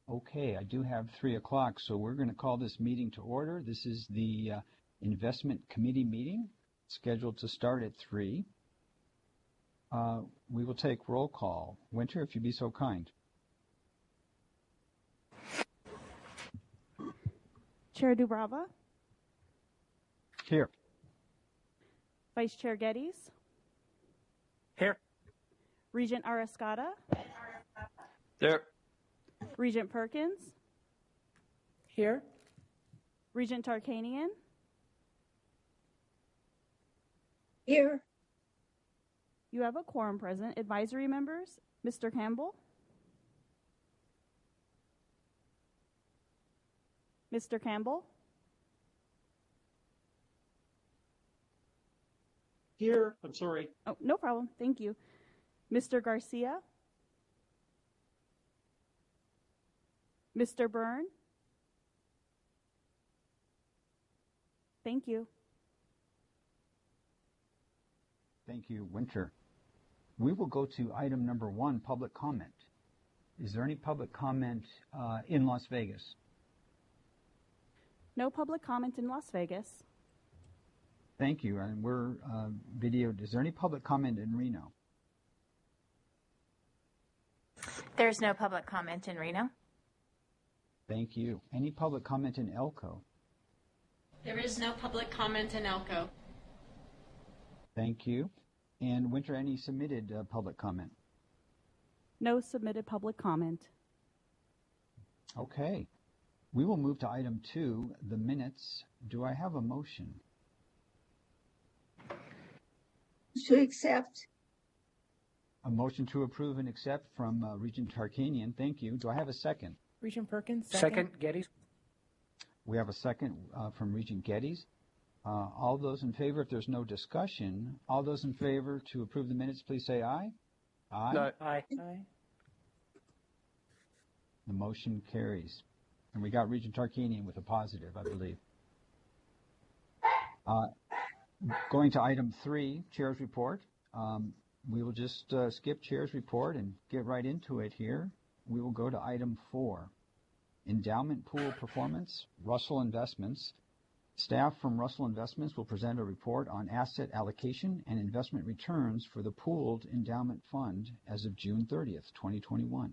Okay, I do have 3 o'clock, so we're going to call this meeting to order. This is the Investment Committee meeting, scheduled to start at 3. We will take roll call. Winter, if you'd be so kind. Chair Dubrava. Here. Vice Chair Geddes. Here. Regent Arascata. There. Regent Perkins. Here. Regent Tarkanian. Here. You have a quorum present. Advisory members, Mr. Campbell. Mr. Campbell. Here. I'm sorry. Oh, no problem. Thank you. Mr. Garcia. Mr. Byrne. Thank you. Thank you, Winter. We will go to item number 1, public comment. Is there any public comment in Las Vegas? No public comment in Las Vegas. Thank you. And we're videoed. Is there any public comment in Reno? There's no public comment in Reno. Thank you. Any public comment in Elko? There is no public comment in Elko. Thank you. And Winter, any submitted public comment? No submitted public comment. Okay. We will move to item 2, the minutes. Do I have a motion? To accept. A motion to approve and accept from Regent Tarkanian. Thank you. Do I have a second? Regent Perkins. Second. Geddes. We have a second from Regent Geddes. All those in favor, if there's no discussion, all those in favor to approve the minutes, please say aye. Aye. No. Aye. The motion carries. And we got Regent Tarkanian with a positive, I believe. Going to item 3, Chair's report. We will just skip Chair's report and get right into it here. We will go to item 4, endowment pool performance, Russell Investments. Staff from Russell Investments will present a report on asset allocation and investment returns for the pooled endowment fund as of June 30th, 2021.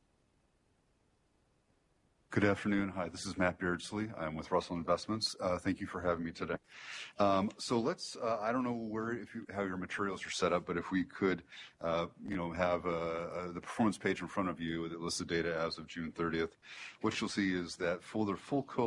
Good afternoon. Hi, this is Matt Beardsley. I'm with Russell Investments. Thank you for having me today. So let's, I don't know how your materials are set up, but if we could, have the performance page in front of you that lists the data as of June 30th, what you'll see is that for the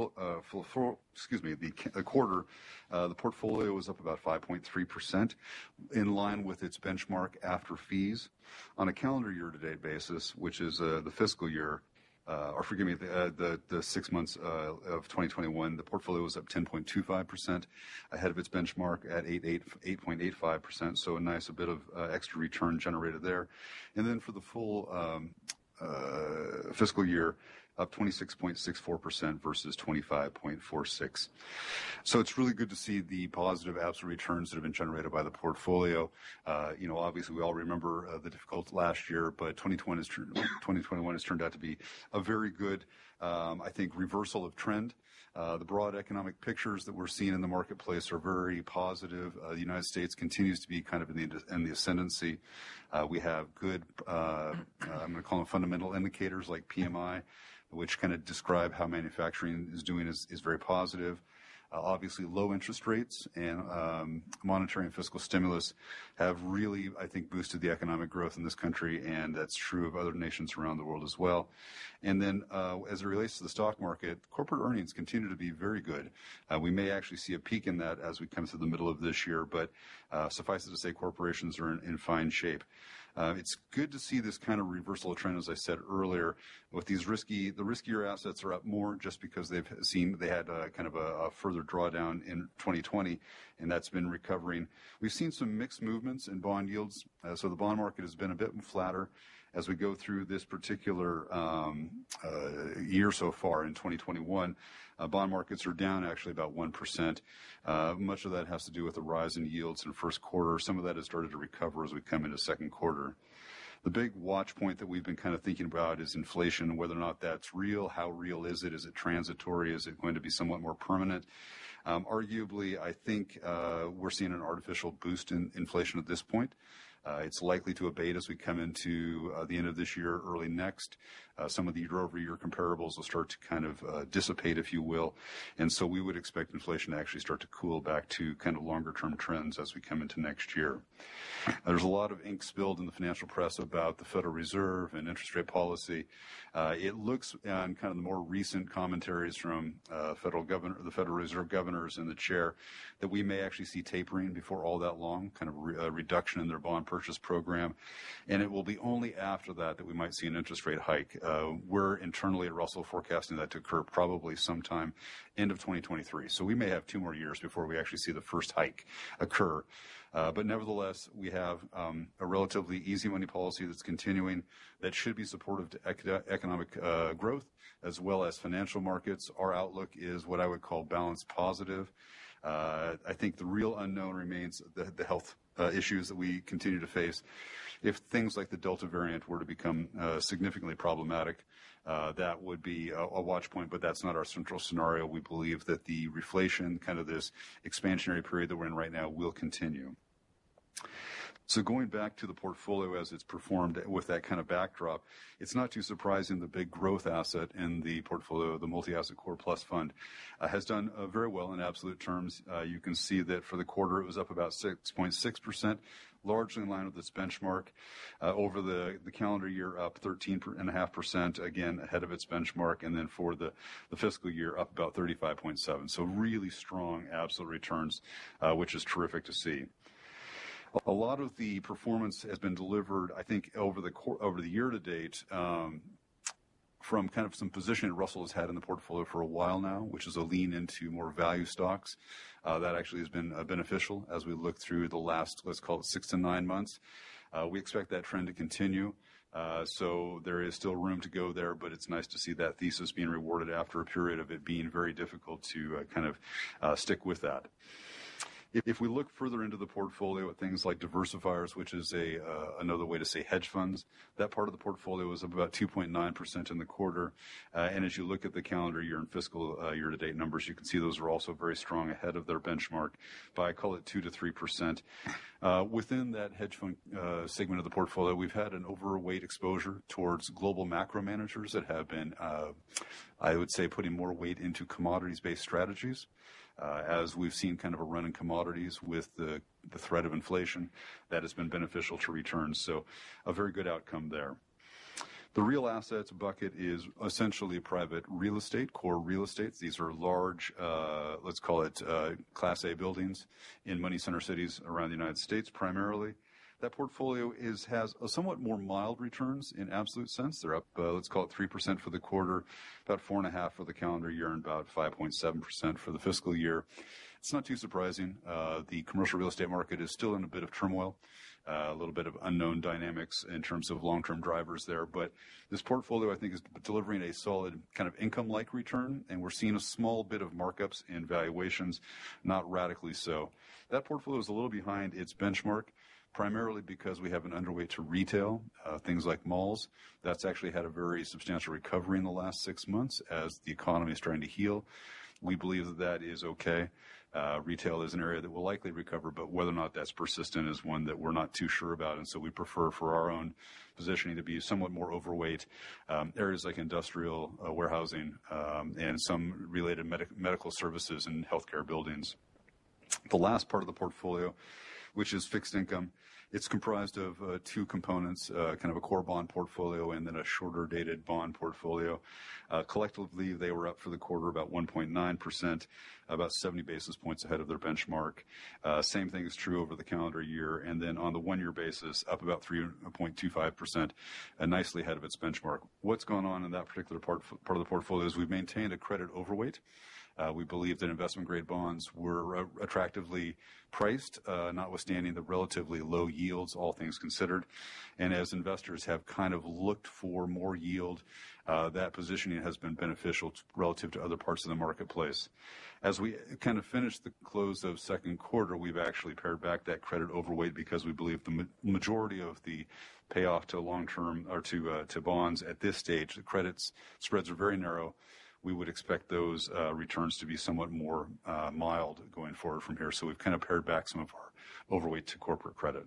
the quarter, the portfolio was up about 5.3%, in line with its benchmark after fees. On a calendar year-to-date basis, which is the fiscal year, the 6 months of 2021, the portfolio was up 10.25%, ahead of its benchmark at 8.85%. So a nice bit of extra return generated there. And then for the full fiscal year, up 26.64% versus 25.46. So it's really good to see the positive absolute returns that have been generated by the portfolio. Obviously we all remember the difficult last year, but 2021 has turned out to be a very good, I think, reversal of trend. The broad economic pictures that we're seeing in the marketplace are very positive. The United States continues to be kind of in the ascendancy. We have good, I'm going to call them fundamental indicators like PMI, which kind of describe how manufacturing is doing, is very positive. Obviously, low interest rates and monetary and fiscal stimulus have really, I think, boosted the economic growth in this country, and that's true of other nations around the world as well. And then as it relates to the stock market, corporate earnings continue to be very good. We may actually see a peak in that as we come to the middle of this year, but suffice it to say corporations are in fine shape. It's good to see this kind of reversal of trend, as I said earlier, with these the riskier assets are up more just because they had kind of a further drawdown in 2020, and that's been recovering. We've seen some mixed movements in bond yields, so the bond market has been a bit flatter as we go through this particular year so far in 2021. Bond markets are down actually about 1%. Much of that has to do with the rise in yields in first quarter. Some of that has started to recover as we come into second quarter. The big watch point that we've been kind of thinking about is inflation, whether or not that's real. How real is it? Is it transitory? Is it going to be somewhat more permanent? Arguably, I think we're seeing an artificial boost in inflation at this point. It's likely to abate as we come into the end of this year, early next. Some of the year-over-year comparables will start to kind of dissipate, if you will. And so we would expect inflation to actually start to cool back to kind of longer-term trends as we come into next year. There's a lot of ink spilled in the financial press about the Federal Reserve and interest rate policy. It looks on kind of the more recent commentaries from the Federal Reserve governors and the chair that we may actually see tapering before all that long, kind of a reduction in their bond purchase program. And it will be only after that we might see an interest rate hike. We're internally at Russell forecasting that to occur probably sometime end of 2023. So we may have 2 more years before we actually see the first hike occur. But nevertheless, we have a relatively easy money policy that's continuing that should be supportive to economic growth as well as financial markets. Our outlook is what I would call balanced positive. I think the real unknown remains the health issues that we continue to face. If things like the Delta variant were to become significantly problematic, that would be a watch point, but that's not our central scenario. We believe that the reflation, kind of this expansionary period that we're in right now, will continue. So going back to the portfolio as it's performed with that kind of backdrop, it's not too surprising the big growth asset in the portfolio, the Multi-Asset Core Plus Fund, has done very well in absolute terms. You can see that for the quarter it was up about 6.6%, largely in line with its benchmark. Over the calendar year, up 13.5%, again ahead of its benchmark, and then for the fiscal year, up about 35.7%. So really strong absolute returns, which is terrific to see. A lot of the performance has been delivered, I think, over the year to date, from kind of some positioning Russell has had in the portfolio for a while now, which is a lean into more value stocks. That actually has been beneficial as we look through the last, let's call it 6 to 9 months. We expect that trend to continue. So there is still room to go there, but it's nice to see that thesis being rewarded after a period of it being very difficult to kind of stick with that. If we look further into the portfolio at things like diversifiers, which is another way to say hedge funds, that part of the portfolio is up about 2.9% in the quarter. And as you look at the calendar year and fiscal year-to-date numbers, you can see those are also very strong ahead of their benchmark by, I call it, 2 to 3%. Within that hedge fund segment of the portfolio, we've had an overweight exposure towards global macro managers that have been, I would say, putting more weight into commodities-based strategies. As we've seen kind of a run in commodities with the threat of inflation, that has been beneficial to returns. So a very good outcome there. The real assets bucket is essentially private real estate, core real estate. These are large, let's call it Class A buildings in money center cities around the United States primarily. That portfolio has a somewhat more mild returns in absolute sense. They're up, let's call it 3% for the quarter, about 4.5% for the calendar year, and about 5.7% for the fiscal year. It's not too surprising. The commercial real estate market is still in a bit of turmoil, a little bit of unknown dynamics in terms of long-term drivers there. But this portfolio, I think, is delivering a solid kind of income-like return, and we're seeing a small bit of markups in valuations, not radically so. That portfolio is a little behind its benchmark, primarily because we have an underweight to retail, things like malls. That's actually had a very substantial recovery in the last 6 months as the economy is trying to heal. We believe that that is okay. Retail is an area that will likely recover, but whether or not that's persistent is one that we're not too sure about. And so we prefer for our own positioning to be somewhat more overweight. Areas like industrial, warehousing, and some related medical services and healthcare buildings. The last part of the portfolio, which is fixed income, it's comprised of 2 components, kind of a core bond portfolio and then a shorter dated bond portfolio. Collectively, they were up for the quarter about 1.9%, about 70 basis points ahead of their benchmark. Same thing is true over the calendar year. And then on the 1-year basis, up about 3.25%, nicely ahead of its benchmark. What's gone on in that particular part of the portfolio is we've maintained a credit overweight. We believe that investment-grade bonds were attractively priced, notwithstanding the relatively low yields, all things considered. And as investors have kind of looked for more yield, that positioning has been beneficial relative to other parts of the marketplace. As we kind of finish the close of second quarter, we've actually pared back that credit overweight because we believe the majority of the payoff to long-term or to bonds at this stage, the credits spreads are very narrow. We would expect those returns to be somewhat more mild going forward from here. So we've kind of pared back some of our overweight to corporate credit.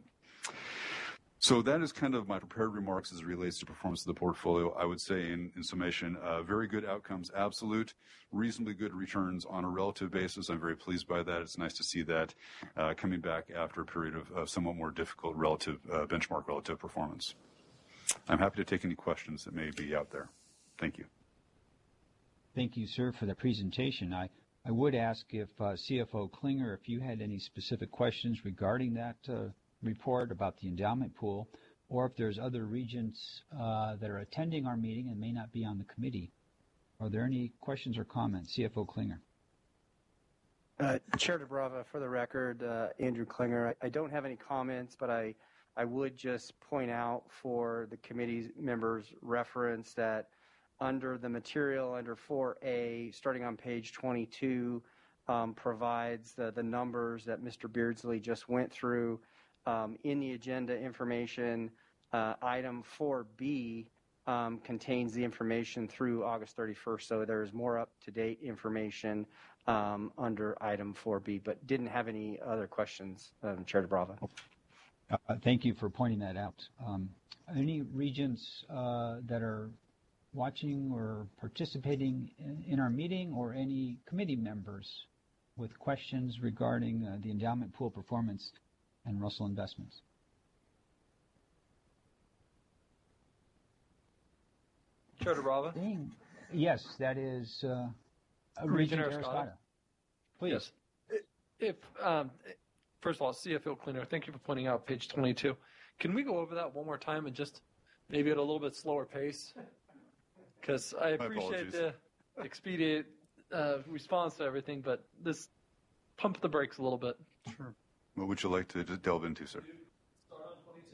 So that is kind of my prepared remarks as it relates to performance of the portfolio. I would say in summation, very good outcomes, absolute, reasonably good returns on a relative basis. I'm very pleased by that. It's nice to see that coming back after a period of somewhat more difficult relative benchmark relative performance. I'm happy to take any questions that may be out there. Thank you. Thank you, sir, for the presentation. I would ask if CFO Klinger, if you had any specific questions regarding that report about the endowment pool, or if there's other regents that are attending our meeting and may not be on the committee. Are there any questions or comments? CFO Klinger. Chair DeBrava, for the record, Andrew Klinger. I don't have any comments, but I would just point out for the committee members' reference that under the material under 4A, starting on page 22, provides the numbers that Mr. Beardsley just went through. In the agenda information, item 4B contains the information through August 31st, so there's more up-to-date information under item 4B, but didn't have any other questions, Chair DeBrava. Thank you for pointing that out. Any regents that are watching or participating in our meeting, or any committee members with questions regarding the endowment pool performance and Russell Investments? Chair DeBrava? Yes, that is Regent Aristide. Please. Yes. If first of all, CFO Klinger, thank you for pointing out page 22. Can we go over that one more time and just maybe at a little bit slower pace? Because I appreciate the expedient response to everything, but this pump the brakes a little bit. Sure. What would you like to delve into, sir? Start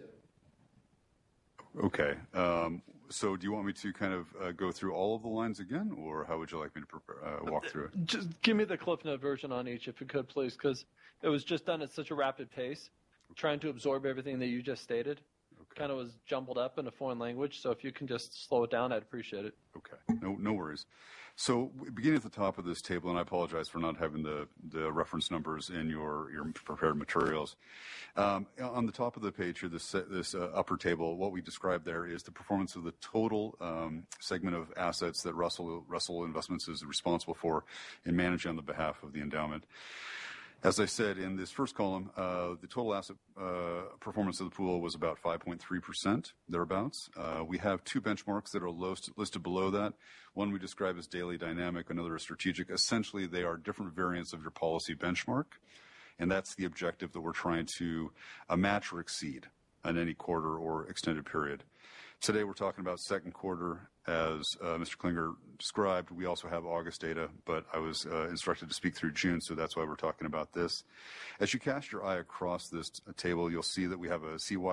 on 22. Okay. So do you want me to kind of go through all of the lines again, or how would you like me to walk through it? Just give me the Cliff Note version on each, if you could, please, because it was just done at such a rapid pace, trying to absorb everything that you just stated. Okay. Kind of was jumbled up in a foreign language, so if you can just slow it down, I'd appreciate it. Okay. No worries. So beginning at the top of this table, and I apologize for not having the reference numbers in your prepared materials. On the top of the page here, this upper table, what we describe there is the performance of the total segment of assets that Russell Investments is responsible for in managing on the behalf of the endowment. As I said, in this first column, the total asset performance of the pool was about 5.3%, thereabouts. We have two benchmarks that are listed below that. One we describe as daily dynamic, another is strategic. Essentially, they are different variants of your policy benchmark, and that's the objective that we're trying to match or exceed on any quarter or extended period. Today, we're talking about second quarter. As Mr. Klinger described, we also have August data, but I was instructed to speak through June, so that's why we're talking about this. As you cast your eye across this table, you'll see that we have a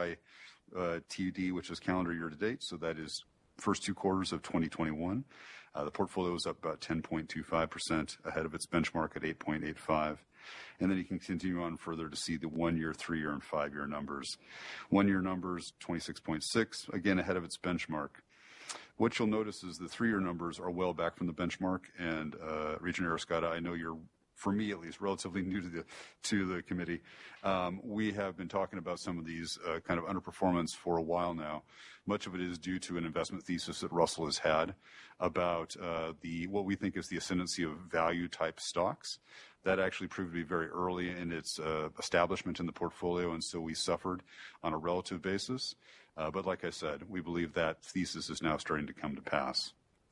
CYTD, which is calendar year to date, so that is first two quarters of 2021. The portfolio is up about 10.25% ahead of its benchmark at 8.85. And then you can continue on further to see the 1 year, 3 year, and 5 year numbers. 1 year numbers, 26.6, again ahead of its benchmark. What you'll notice is the 3 year numbers are well back from the benchmark. And Regent Aristide, I know you're, for me at least, relatively new to the committee. We have been talking about some of these kind of underperformance for a while now. Much of it is due to an investment thesis that Russell has had about what we think is the ascendancy of value type stocks. That actually proved to be very early in its establishment in the portfolio, and so we suffered on a relative basis. But like I said, we believe that thesis is now starting to come to pass.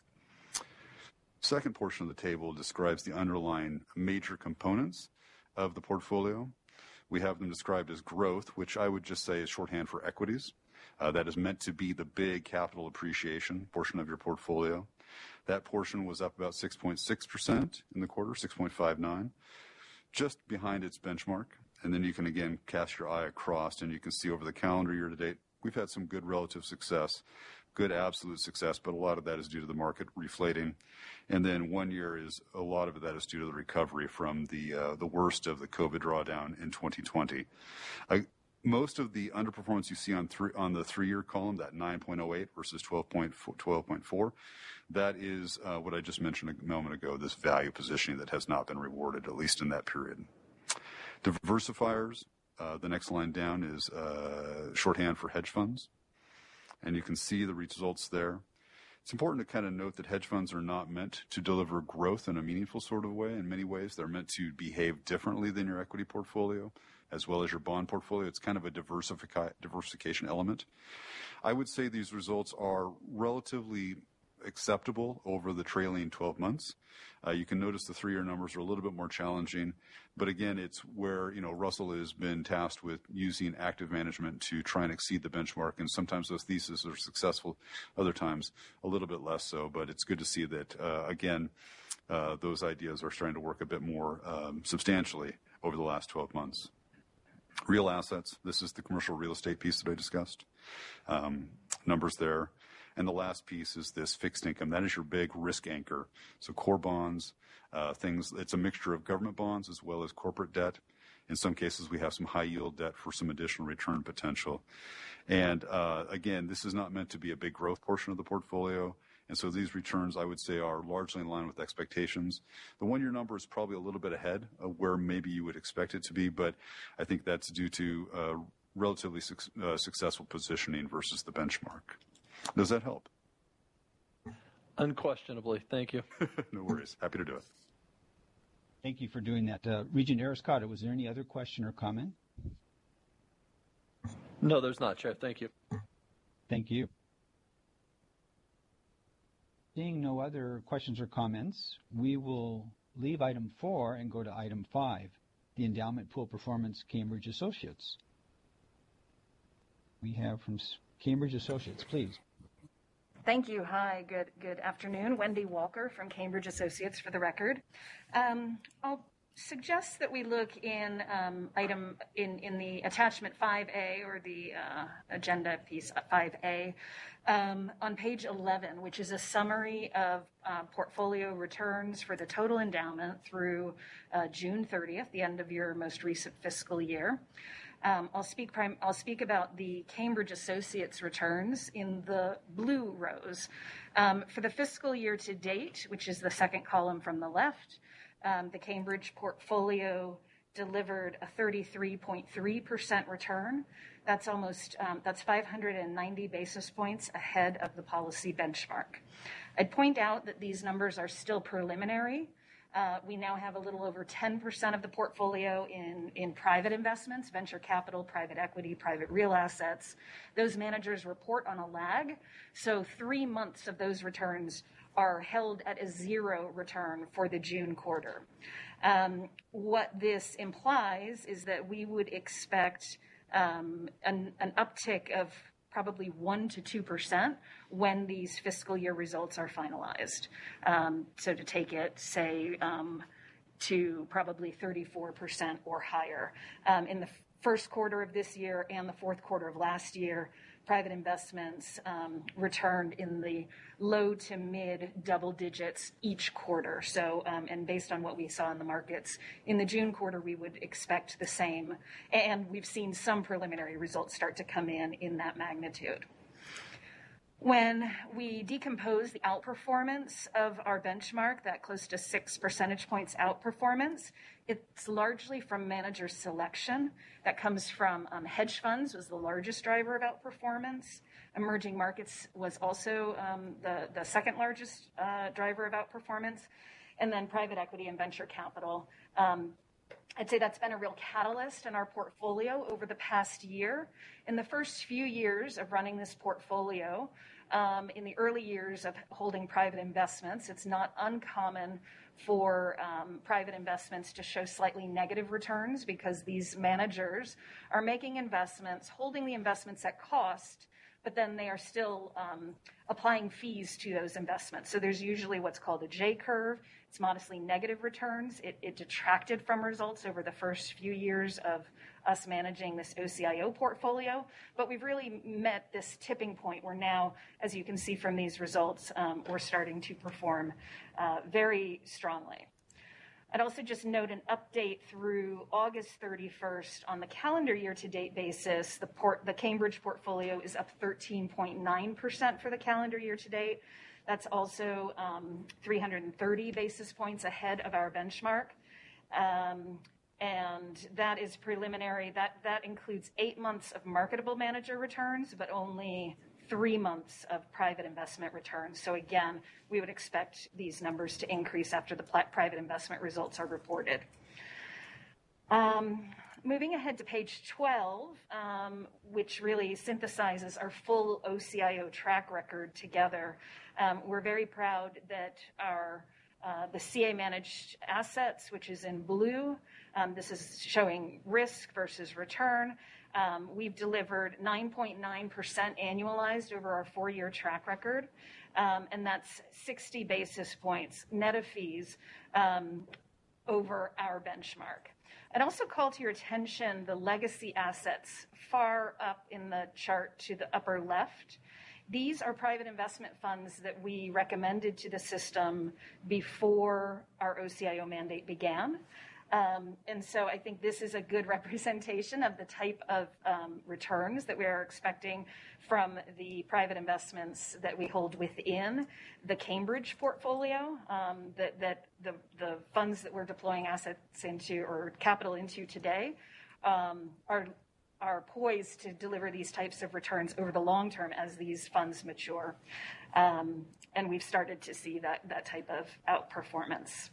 Second portion of the table describes the underlying major components of the portfolio. We have them described as growth, which I would just say is shorthand for equities. That is meant to be the big capital appreciation portion of your portfolio. That portion was up about 6.6% in the quarter, 6.59, just behind its benchmark. And then you can again cast your eye across and you can see over the calendar year to date, we've had some good relative success, good absolute success, but a lot of that is due to the market reflating. And then 1 year is a lot of that is due to the recovery from the worst of the COVID drawdown in 2020. Most of the underperformance you see on the 3-year column, that 9.08 versus 12.4, that is what I just mentioned a moment ago, this value positioning that has not been rewarded, at least in that period. Diversifiers, the next line down is shorthand for hedge funds. And you can see the results there. It's important to kind of note that hedge funds are not meant to deliver growth in a meaningful sort of way. In many ways, they're meant to behave differently than your equity portfolio, as well as your bond portfolio. It's kind of a diversification element. I would say these results are relatively acceptable over the trailing 12 months. You can notice the 3-year numbers are a little bit more challenging, but again, it's where, Russell has been tasked with using active management to try and exceed the benchmark, and sometimes those theses are successful, other times a little bit less so, but it's good to see that, again, those ideas are starting to work a bit more substantially over the last 12 months. Real assets, this is the commercial real estate piece that I discussed. Numbers there. And the last piece is this fixed income. That is your big risk anchor. So core bonds, it's a mixture of government bonds as well as corporate debt. In some cases, we have some high yield debt for some additional return potential. And again, this is not meant to be a big growth portion of the portfolio. And so these returns, I would say, are largely in line with expectations. The 1-year number is probably a little bit ahead of where maybe you would expect it to be, but I think that's due to relatively successful positioning versus the benchmark. Does that help? Unquestionably. Thank you. No worries. Happy to do it. Thank you for doing that. Regent Ariscotta, was there any other question or comment? No, there's not, Chair. Thank you. Thank you. Seeing no other questions or comments, we will leave item 4 and go to item 5, the endowment pool performance, Cambridge Associates. We have from Cambridge Associates, please. Thank you. Hi, good afternoon. Wendy Walker from Cambridge Associates for the record. I'll suggest that we look in in the attachment 5A or the agenda piece 5A on page 11, which is a summary of portfolio returns for the total endowment through June 30th, the end of your most recent fiscal year. I'll speak about the Cambridge Associates returns in the blue rows. For the fiscal year to date, which is the second column from the left, the Cambridge portfolio delivered a 33.3% return. That's that's 590 basis points ahead of the policy benchmark. I'd point out that these numbers are still preliminary. We now have a little over 10% of the portfolio in private investments, venture capital, private equity, private real assets. Those managers report on a lag. So 3 months of those returns are held at a 0 return for the June quarter. What this implies is that we would expect an uptick of probably 1 to 2% when these fiscal year results are finalized. So to take it, say, to probably 34% or higher. In the first quarter of this year and the fourth quarter of last year, private investments returned in the low to mid double digits each quarter. So, and based on what we saw in the markets in the June quarter, we would expect the same. And we've seen some preliminary results start to come in that magnitude. When we decompose the outperformance of our benchmark, that close to 6 percentage points outperformance, it's largely from manager selection. That comes from hedge funds was the largest driver of outperformance. Emerging markets was also the second largest driver of outperformance. And then private equity and venture capital. I'd say that's been a real catalyst in our portfolio over the past year. In the first few years of running this portfolio, in the early years of holding private investments, it's not uncommon for private investments to show slightly negative returns because these managers are making investments, holding the investments at cost, but then they are still applying fees to those investments. So there's usually what's called a J curve. It's modestly negative returns. It detracted from results over the first few years of us managing this OCIO portfolio, but we've really met this tipping point where now, as you can see from these results, we're starting to perform very strongly. I'd also just note an update through August 31st on the calendar year-to-date basis. The Cambridge portfolio is up 13.9% for the calendar year-to-date. That's also 330 basis points ahead of our benchmark. And that is preliminary. That includes 8 months of marketable manager returns, but only 3 months of private investment returns. So again, we would expect these numbers to increase after the private investment results are reported. Moving ahead to page 12, which really synthesizes our full OCIO track record together. We're very proud that the CA managed assets, which is in blue, this is showing risk versus return. We've delivered 9.9% annualized over our 4-year track record, and that's 60 basis points net of fees over our benchmark. I'd also call to your attention the legacy assets far up in the chart to the upper left. These are private investment funds that we recommended to the system before our OCIO mandate began. And so I think this is a good representation of the type of returns that we are expecting from the private investments that we hold within the Cambridge portfolio, that the funds that we're deploying assets into or capital into today are poised to deliver these types of returns over the long term as these funds mature. And we've started to see that type of outperformance.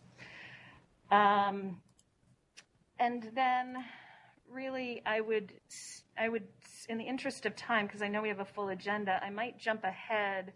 And then really I would, in the interest of time, because I know we have a full agenda, I might jump ahead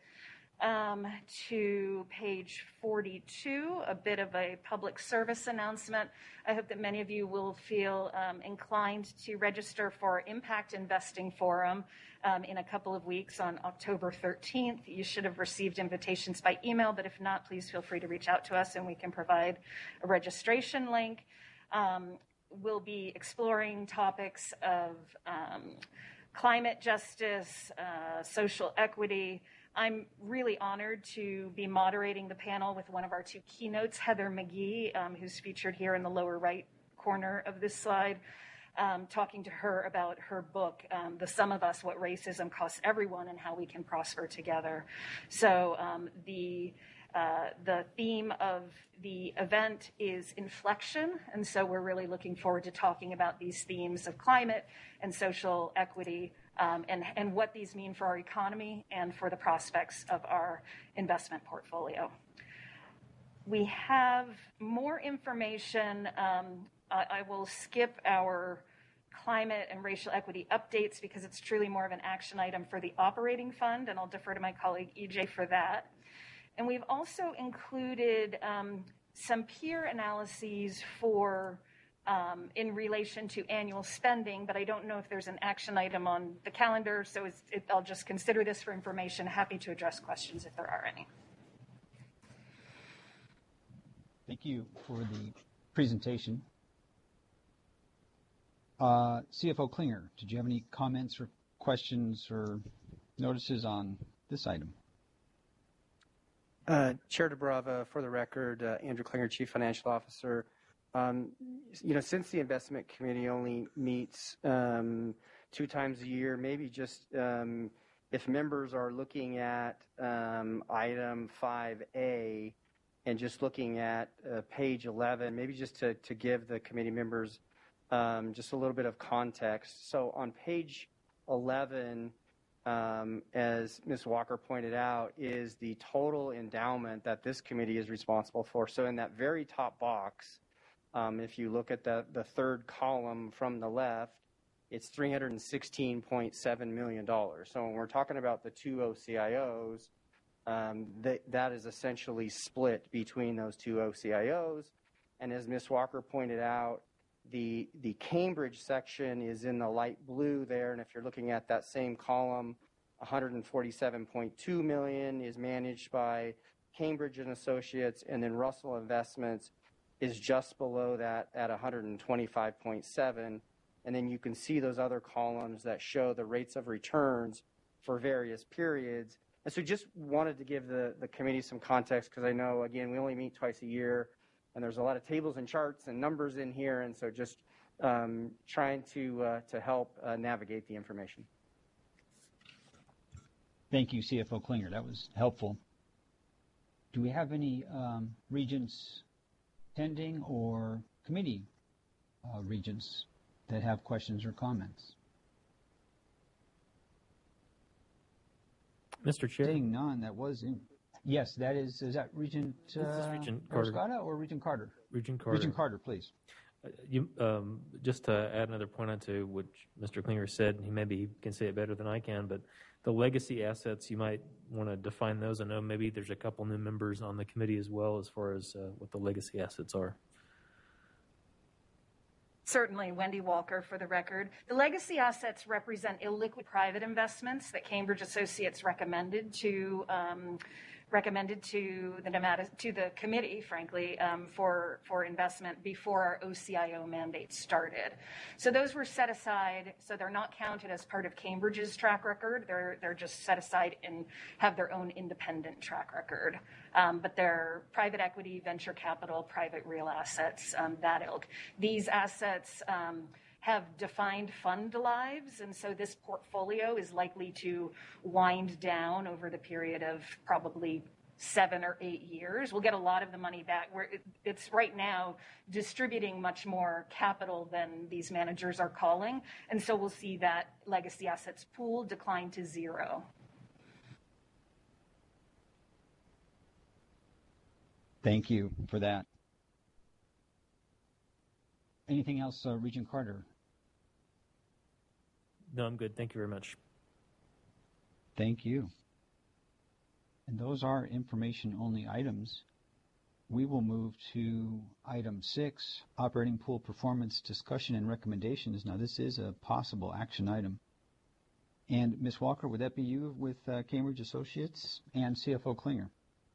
to page 42, a bit of a public service announcement. I hope that many of you will feel inclined to register for our Impact Investing Forum in a couple of weeks on October 13th. You should have received invitations by email, but if not, please feel free to reach out to us and we can provide a registration link. We'll be exploring topics of climate justice, social equity. I'm really honored to be moderating the panel with one of our 2 keynotes, Heather McGee, who's featured here in the lower right corner of this slide, talking to her about her book, The Sum of Us, What Racism Costs Everyone and How We Can Prosper Together. So the theme of the event is inflection, and so we're really looking forward to talking about these themes of climate and social equity and what these mean for our economy and for the prospects of our investment portfolio. We have more information. I will skip our climate and racial equity updates because it's truly more of an action item for the operating fund, and I'll defer to my colleague EJ for that. And we've also included some peer analyses for in relation to annual spending, but I don't know if there's an action item on the calendar, so I'll just consider this for information. Happy to address questions if there are any. Thank you for the presentation. CFO Klinger, did you have any comments or questions or notices on this item? Chair DeBrava, for the record, Andrew Klinger, Chief Financial Officer. Since the investment committee only meets 2 times a year, maybe just if members are looking at item 5A and just looking at page 11, maybe just to give the committee members just a little bit of context. So on page 11, as Ms. Walker pointed out, is the total endowment that this committee is responsible for. So in that very top box, if you look at the third column from the left, it's $316.7 million. So when we're talking about the 2 OCIOs, that is essentially split between those 2 OCIOs. And as Ms. Walker pointed out, the Cambridge section is in the light blue there, and if you're looking at that same column $147.2 million is managed by Cambridge and Associates, and then Russell Investments is just below that at 125.7. And then you can see those other columns that show the rates of returns for various periods. And so just wanted to give the committee some context, because I know, again, we only meet twice a year, and there's a lot of tables and charts and numbers in here, and so just trying to help navigate the information. Thank you, CFO Klinger. That was helpful. Do we have any regents pending or committee regents that have questions or comments? Mr. Chair. Seeing none, that was in. Yes, that is that Regent Regent Carter. Mariscata or Regent Carter? Regent Carter. Regent Carter, please. Just to add another point onto what Mr. Klinger said, maybe he can say it better than I can, but the legacy assets, you might want to define those. I know maybe there's a couple new members on the committee as well as far as what the legacy assets are. Certainly, Wendy Walker, for the record. The legacy assets represent illiquid private investments that Cambridge Associates recommended to the committee, frankly, for investment before our OCIO mandate started. So those were set aside, so they're not counted as part of Cambridge's track record. They're just set aside and have their own independent track record. But they're private equity, venture capital, private real assets, that ilk. These assets have defined fund lives, and so this portfolio is likely to wind down over the period of probably 7 or 8 years. We'll get a lot of the money back. It's right now distributing much more capital than these managers are calling, and so we'll see that legacy assets pool decline to zero. Thank you for that. Anything else, Regent Carter? No, I'm good. Thank you very much. Thank you. And those are information-only items. We will move to item 6, operating pool performance discussion and recommendations. Now, this is a possible action item. And Ms. Walker, would that be you with Cambridge Associates and CFO Klinger?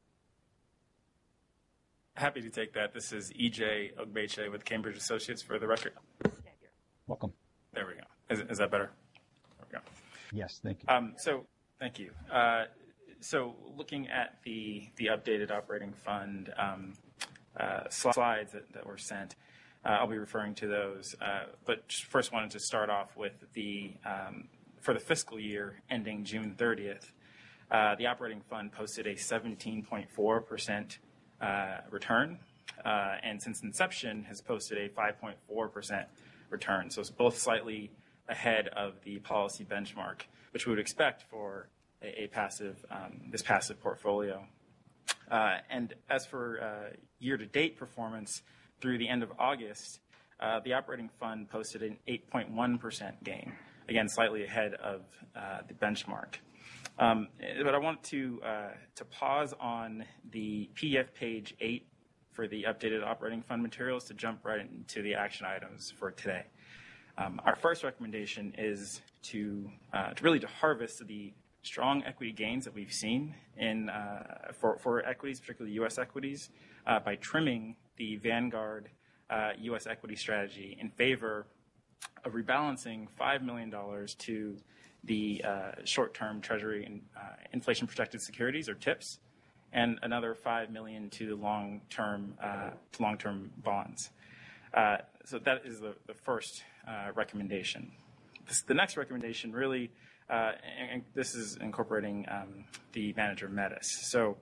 Happy to take that. This is EJ Ogbeche with Cambridge Associates for the record. Welcome. There we go. Is that better? There we go. Yes, thank you. Thank you. So looking at the updated operating fund slides that were sent, I'll be referring to those. But first wanted to start off with for the fiscal year ending June 30th, the operating fund posted a 17.4% return, and since inception has posted a 5.4% return. So it's both slightly ahead of the policy benchmark, which we would expect for this passive portfolio. And as for year-to-date performance through the end of August, the operating fund posted an 8.1% gain, again slightly ahead of the benchmark. But I want to pause on the PDF page 8 for the updated operating fund materials to jump right into the action items for today. Our first recommendation is to harvest the strong equity gains that we've seen for equities, particularly U.S. equities, by trimming the Vanguard U.S. equity strategy in favor of rebalancing $5 million to the short-term Treasury and inflation-protected securities, or TIPS, and another $5 million to the long-term bonds. So that is the first recommendation. The next recommendation really, and this is incorporating the manager Metis. So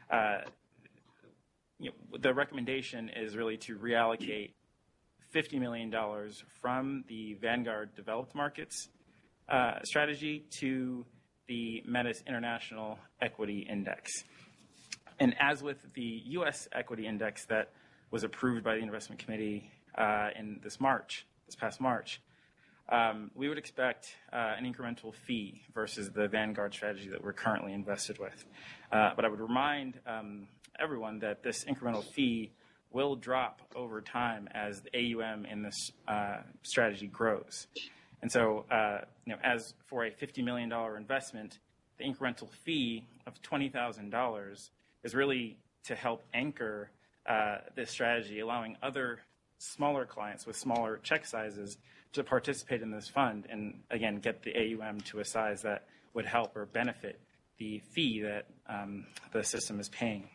the recommendation is really to reallocate $50 million from the Vanguard Developed Markets strategy to the Metis International Equity Index. And as with the U.S. Equity Index that was approved by the Investment Committee this past March, we would expect an incremental fee versus the Vanguard strategy that we're currently invested with. But I would remind everyone that this incremental fee will drop over time as the AUM in this strategy grows. And so, as for a $50 million investment, the incremental fee of $20,000 is really to help anchor this strategy, allowing other smaller clients with smaller check sizes to participate in this fund and, again, get the AUM to a size that would help or benefit the fee that the system is paying.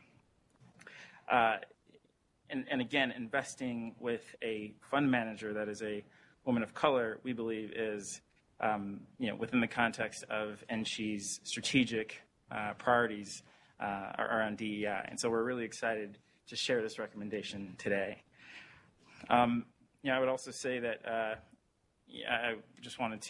And again, investing with a fund manager that is a woman of color, we believe is within the context of NSHE's strategic priorities around DEI. And so we're really excited to share this recommendation today. I would also say that I just wanted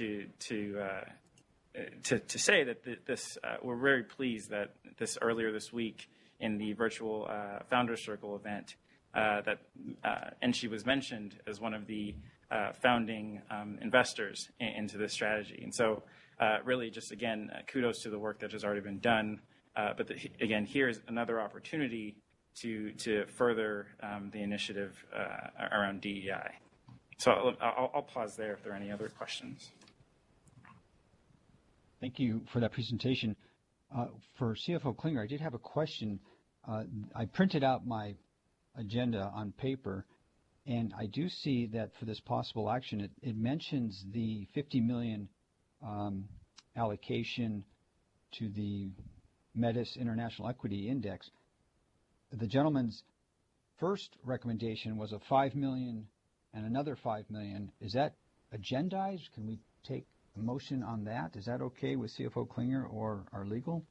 to say that this we're very pleased that earlier this week in the virtual Founders Circle event that NSHE was mentioned as one of the founding investors into this strategy. And so really just, again, kudos to the work that has already been done. But again, here's another opportunity to further the initiative around DEI. So I'll pause there if there are any other questions. Thank you for that presentation. For CFO Klinger, I did have a question. I printed out my agenda on paper, and I do see that for this possible action, it mentions the $50 million allocation to the Metis International Equity Index. The gentleman's first recommendation was a $5 million and another $5 million. Is that agendized? Can we take a motion on that? Is that okay with CFO Klinger or our legal?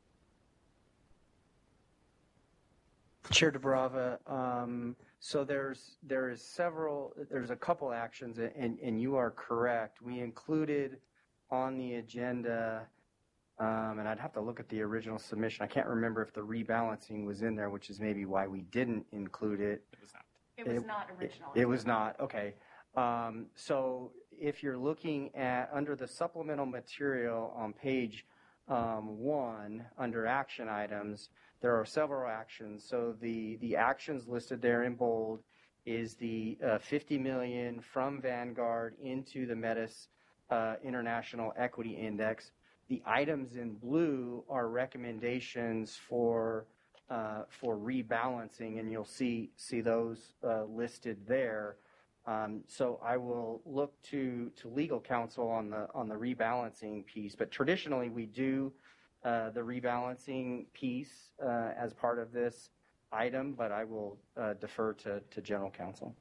Chair DeBrava, so there's a couple actions, and you are correct. We included on the agenda, and I'd have to look at the original submission. I can't remember if the rebalancing was in there, which is maybe why we didn't include it. It was not. It was not original. It was not. Okay. So if you're looking at under the supplemental material on page 1 under action items, there are several actions. So the actions listed there in bold is the $50 million from Vanguard into the Metis International Equity Index. The items in blue are recommendations for rebalancing, and you'll see those listed there. So I will look to legal counsel on the rebalancing piece. But traditionally, we do the rebalancing piece as part of this item, but I will defer to general counsel.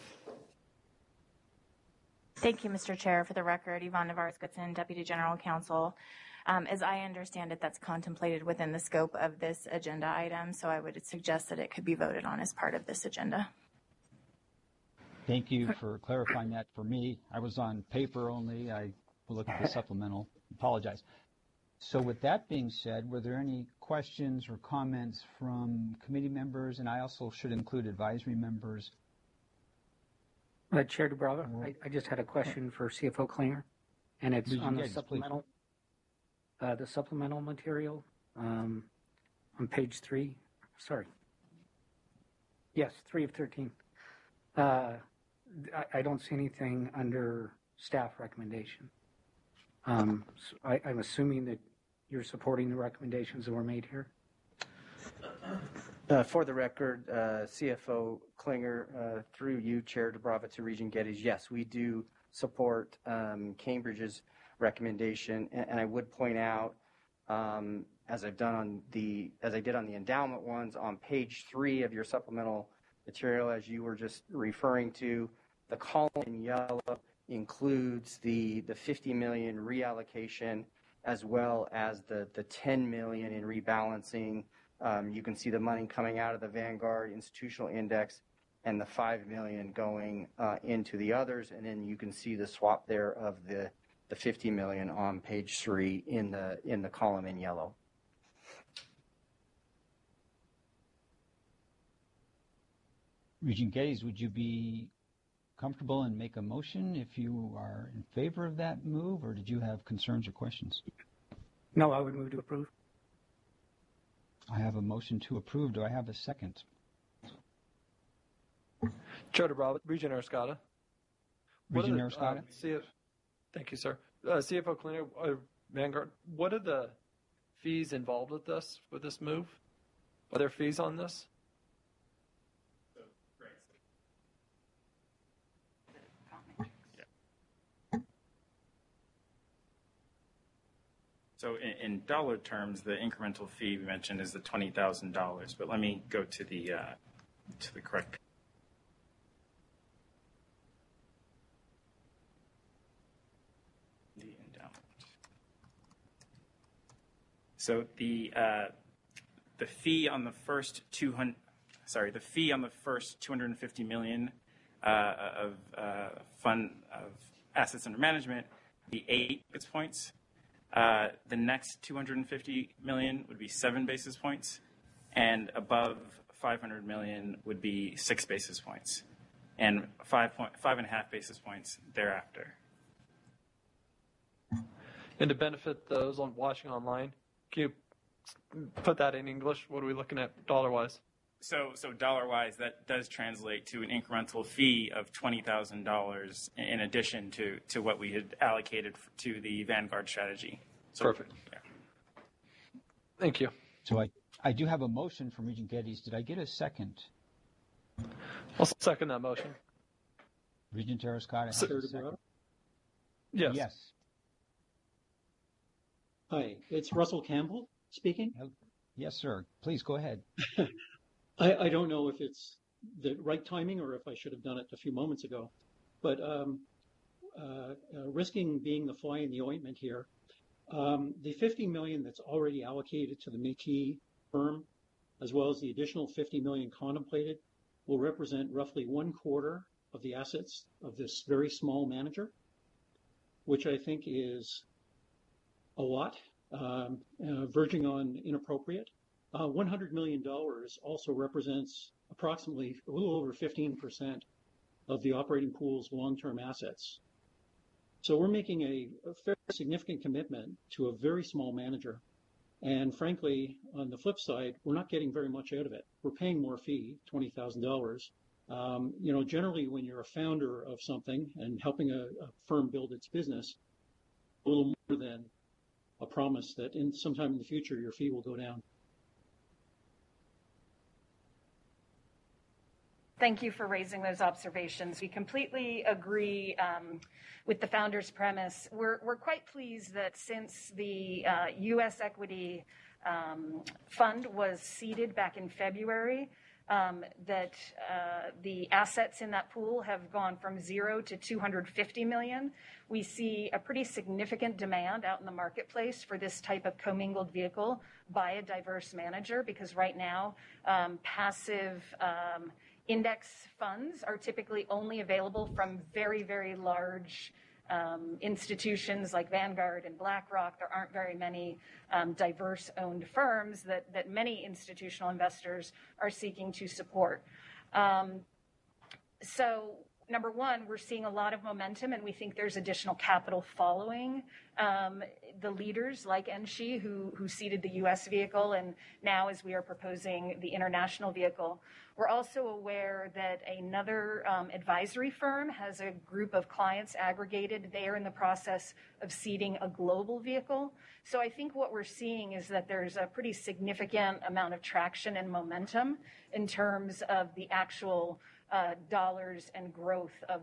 Thank you, Mr. Chair. For the record, Yvonne Navarez-Goodson, Deputy General Counsel. As I understand it, that's contemplated within the scope of this agenda item, so I would suggest that it could be voted on as part of this agenda. Thank you for clarifying that for me. I was on paper only. I will look at the supplemental. Apologize. So with that being said, were there any questions or comments from committee members? And I also should include advisory members. Chair DeBrava, I just had a question for CFO Klinger, and it's on the supplemental. The supplemental material on page 3. Sorry. Yes, 3 of 13. I don't see anything under staff recommendation. So I'm assuming that you're supporting the recommendations that were made here? For the record, CFO Klinger, through you, Chair DeBrava, to Regent Geddes, yes, we do support Cambridge's recommendation, and I would point out, as I did on the endowment ones, on page 3 of your supplemental material, as you were just referring to, the column in yellow includes the $50 million reallocation as well as the $10 million in rebalancing. You can see the money coming out of the Vanguard Institutional Index and the $5 million going into the others, and then you can see the swap there of the $50 million on page 3 in the column in yellow. Regent Geddes, would you be comfortable and make a motion if you are in favor of that move, or did you have concerns or questions? No, I would move to approve. I have a motion to approve. Do I have a second? Chair DeBrava, Regent Arascata. Regent Arascata? Thank you, sir. CFO Klinger, Vanguard, what are the fees involved with this move? Are there fees on this? So in dollar terms, the incremental fee we mentioned is the $20,000. But let me go to the correct. The endowment. So the fee on the first $250 million of assets under management would be 8 basis points. The next 250 million would be 7 basis points, and above 500 million would be 6 basis points, and 5.5 basis points thereafter. And to benefit those watching online, can you put that in English? What are we looking at dollar-wise? So dollar-wise, that does translate to an incremental fee of $20,000 in addition to what we had allocated to the Vanguard strategy. So, perfect. Yeah. Thank you. So I do have a motion from Regent Geddes. Did I get a second? I'll second that motion. Regent Terrascotta has a second. Yes. Yes. Hi, it's Russell Campbell speaking. Yes, sir. Please go ahead. I don't know if it's the right timing or if I should have done it a few moments ago, but risking being the fly in the ointment here, the $50 million that's already allocated to the Métis firm, as well as the additional $50 million contemplated, will represent roughly 1/4 of the assets of this very small manager, which I think is a lot, verging on inappropriate. $100 million also represents approximately a little over 15% of the operating pool's long-term assets. So we're making a fairly significant commitment to a very small manager. And frankly, on the flip side, we're not getting very much out of it. We're paying more fee, $20,000. Generally when you're a founder of something and helping a firm build its business, a little more than a promise that sometime in the future your fee will go down. Thank you for raising those observations. We completely agree with the founder's premise. We're quite pleased that since the U.S. equity fund was seeded back in February, that the assets in that pool have gone from 0 to 250 million. We see a pretty significant demand out in the marketplace for this type of commingled vehicle by a diverse manager, because right now passive index funds are typically only available from very, very large institutions like Vanguard and BlackRock. There aren't very many diverse-owned firms that many institutional investors are seeking to support. So, number one, we're seeing a lot of momentum, and we think there's additional capital following the leaders like Enshi, who seeded the U.S. vehicle, and now as we are proposing the international vehicle. We're also aware that another advisory firm has a group of clients aggregated. They are in the process of seeding a global vehicle. So I think what we're seeing is that there's a pretty significant amount of traction and momentum in terms of the actual dollars and growth of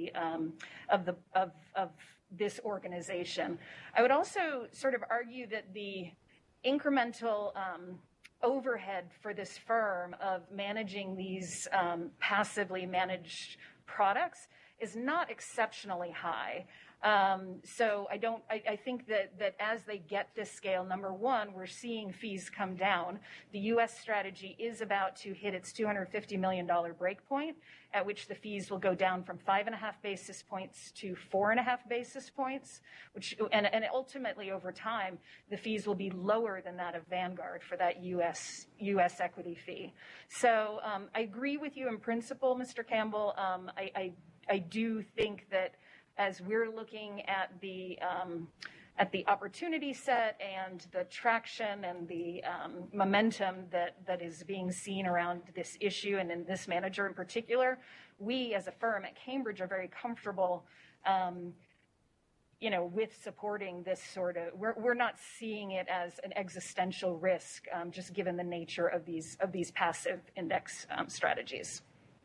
this organization. I would also sort of argue that the incremental overhead for this firm of managing these passively managed products is not exceptionally high. So I think that as they get this scale, number one, we're seeing fees come down. The U.S. strategy is about to hit its $250 million break point, at which the fees will go down from 5.5 basis points to 4.5 basis points, and ultimately over time, the fees will be lower than that of Vanguard for that U.S. equity fee. So I agree with you in principle, Mr. Campbell. I do think that as we're looking at the opportunity set and the traction and the momentum that is being seen around this issue and in this manager in particular, we as a firm at Cambridge are very comfortable with supporting this sort of, we're not seeing it as an existential risk, just given the nature of these passive index strategies.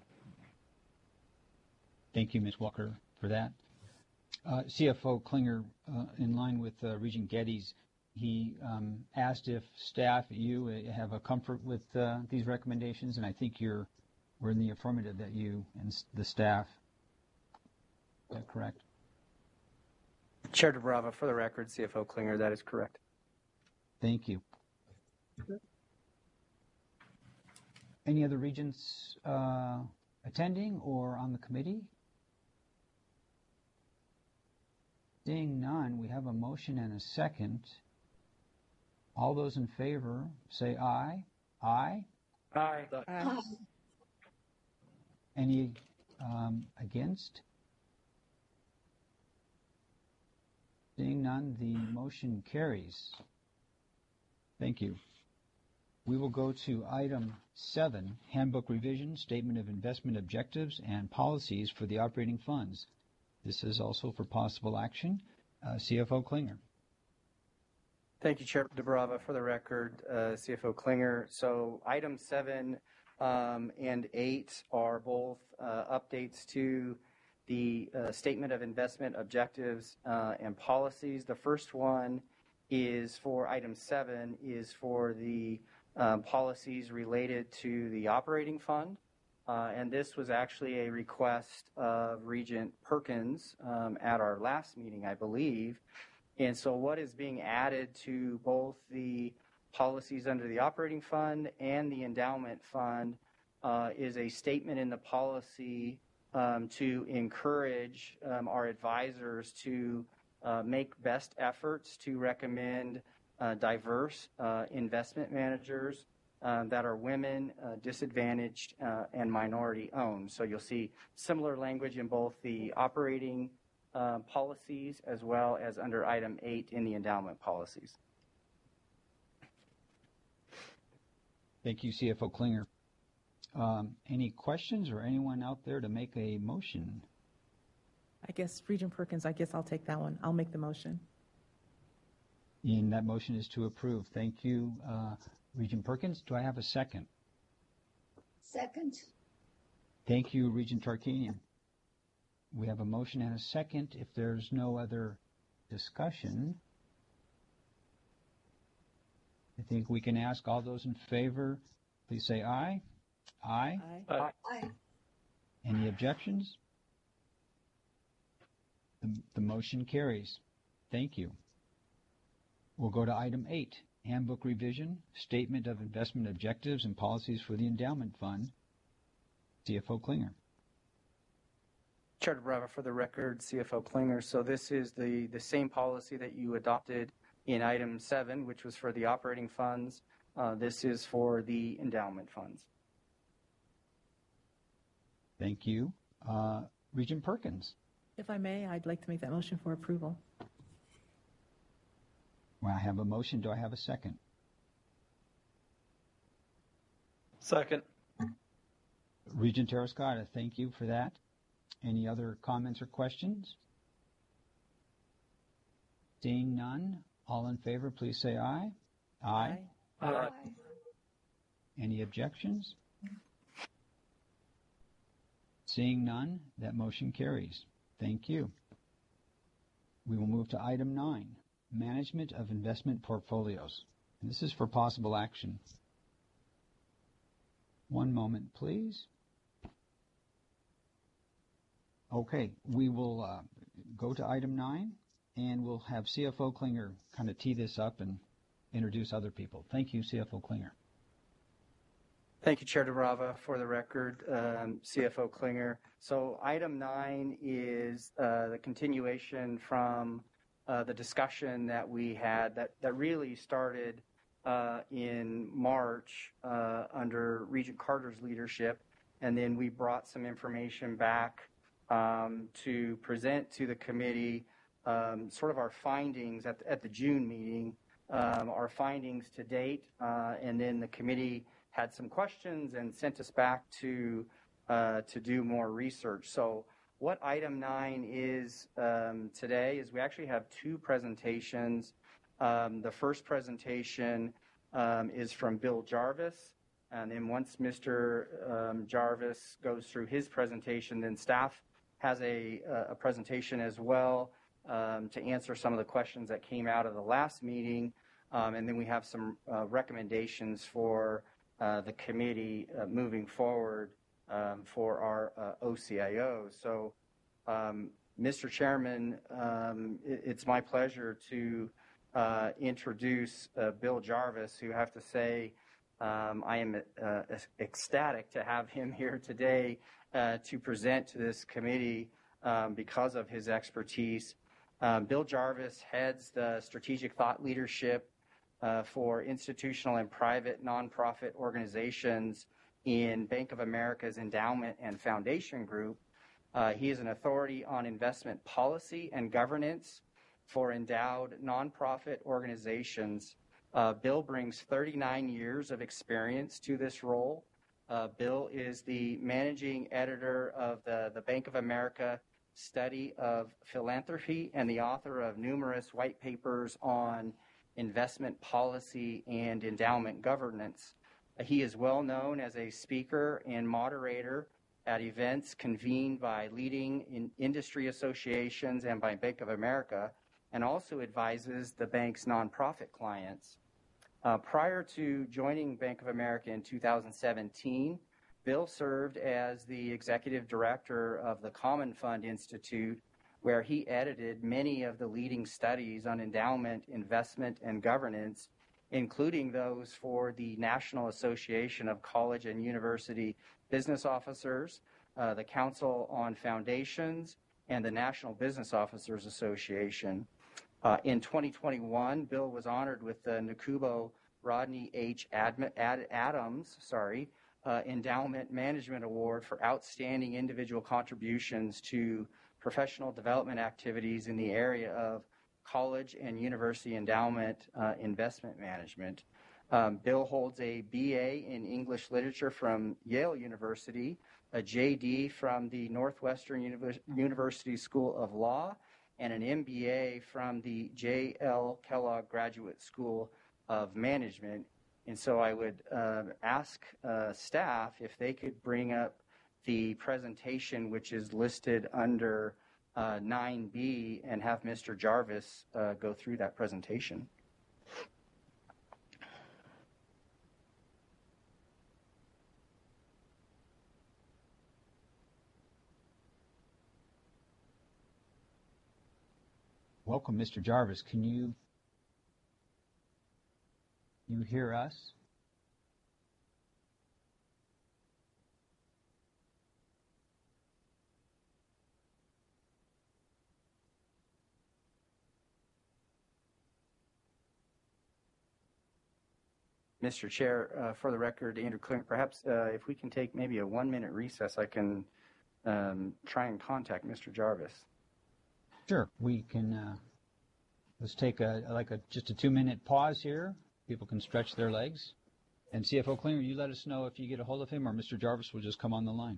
Thank you, Ms. Walker, for that. CFO Klinger, in line with Regent Geddes, he asked if staff, you have a comfort with these recommendations, and I think we're in the affirmative that you and the staff. Is that correct? Chair DeBrava, for the record, CFO Klinger, that is correct. Thank you. Any other regents attending or on the committee? Seeing none, we have a motion and a second. All those in favor say aye. Aye. Aye. Aye. Any against? Seeing none, the motion carries. Thank you. We will go to item 7, Handbook Revision, Statement of Investment Objectives and Policies for the Operating Funds. This is also for possible action. CFO Klinger. Thank you, Chair DeBrava. For the record, CFO Klinger. So item 7 and 8 are both updates to the Statement of Investment Objectives and Policies. The first one is for item 7 is for the policies related to the operating fund. And this was actually a request of Regent Perkins at our last meeting, I believe. And so what is being added to both the policies under the operating fund and the endowment fund is a statement in the policy to encourage our advisors to make best efforts to recommend diverse investment managers that are women, disadvantaged, and minority-owned. So you'll see similar language in both the operating policies as well as under item 8 in the endowment policies. Thank you, CFO Klinger. Any questions or anyone out there to make a motion? I guess, Regent Perkins, I'll take that one. I'll make the motion. And that motion is to approve. Thank you, Regent Perkins. Do I have a second? Second. Thank you, Regent Tarkanian. We have a motion and a second. If there's no other discussion, I think we can ask all those in favor, please say aye. Aye. Aye. Aye. Any objections? The motion carries. Thank you. We'll go to item 8, Handbook Revision, Statement of Investment Objectives and Policies for the Endowment Fund. CFO Klinger. Chair DeBrava, for the record, CFO Klinger. So this is the same policy that you adopted in item 7, which was for the operating funds. This is for the endowment funds. Thank you. Regent Perkins. If I may, I'd like to make that motion for approval. Well, I have a motion. Do I have a second? Second. Regent Terrascotta, thank you for that. Any other comments or questions? Seeing none, all in favor, please say aye. Aye. Aye. Aye. Any objections? Seeing none, that motion carries. Thank you. We will move to item 9, Management of Investment Portfolios. And this is for possible action. One moment, please. Okay, we will go to item 9, and we'll have CFO Klinger kind of tee this up and introduce other people. Thank you, CFO Klinger. Thank you, Chair DeBrava. For the record, CFO Klinger. So item 9 is the continuation from the discussion that we had that really started in March under Regent Carter's leadership, and then we brought some information back to present to the committee sort of our findings at the June meeting, our findings to date, and then the committee had some questions and sent us back to do more research. So what item 9 is today is we actually have two presentations. The first presentation is from Bill Jarvis, and then once Mr. Jarvis goes through his presentation, then staff has a presentation as well to answer some of the questions that came out of the last meeting, and then we have some recommendations for the committee moving forward for our OCIO. So, Mr. Chairman, it's my pleasure to introduce Bill Jarvis, who I have to say I am ecstatic to have him here today to present to this committee because of his expertise. Bill Jarvis heads the strategic thought leadership for institutional and private nonprofit organizations in Bank of America's Endowment and Foundation Group. He is an authority on investment policy and governance for endowed nonprofit organizations. Bill brings 39 years of experience to this role. Bill is the managing editor of the Bank of America Study of Philanthropy and the author of numerous white papers on investment policy and endowment governance. He is well known as a speaker and moderator at events convened by leading industry associations and by Bank of America, and also advises the bank's nonprofit clients. Prior to joining Bank of America in 2017, Bill served as the executive director of the Common Fund Institute, where he edited many of the leading studies on endowment, investment, and governance, including those for the National Association of College and University Business Officers, the Council on Foundations, and the National Business Officers Association. In 2021, Bill was honored with the Nakubo Rodney H. Adams Endowment Management Award for outstanding individual contributions to professional development activities in the area of college and university endowment investment management. Bill holds a BA in English Literature from Yale University, a JD from the Northwestern University School of Law, and an MBA from the J.L. Kellogg Graduate School of Management. And so I would ask staff if they could bring up the presentation, which is listed under 9B, and have Mr. Jarvis go through that presentation. Welcome, Mr. Jarvis. Can you hear us? Mr. Chair, for the record, Andrew Klinger, perhaps if we can take maybe a 1-minute recess, I can try and contact Mr. Jarvis. Sure, we can. Let's take just a 2-minute pause here. People can stretch their legs. And CFO Klinger, you let us know if you get a hold of him, or Mr. Jarvis will just come on the line.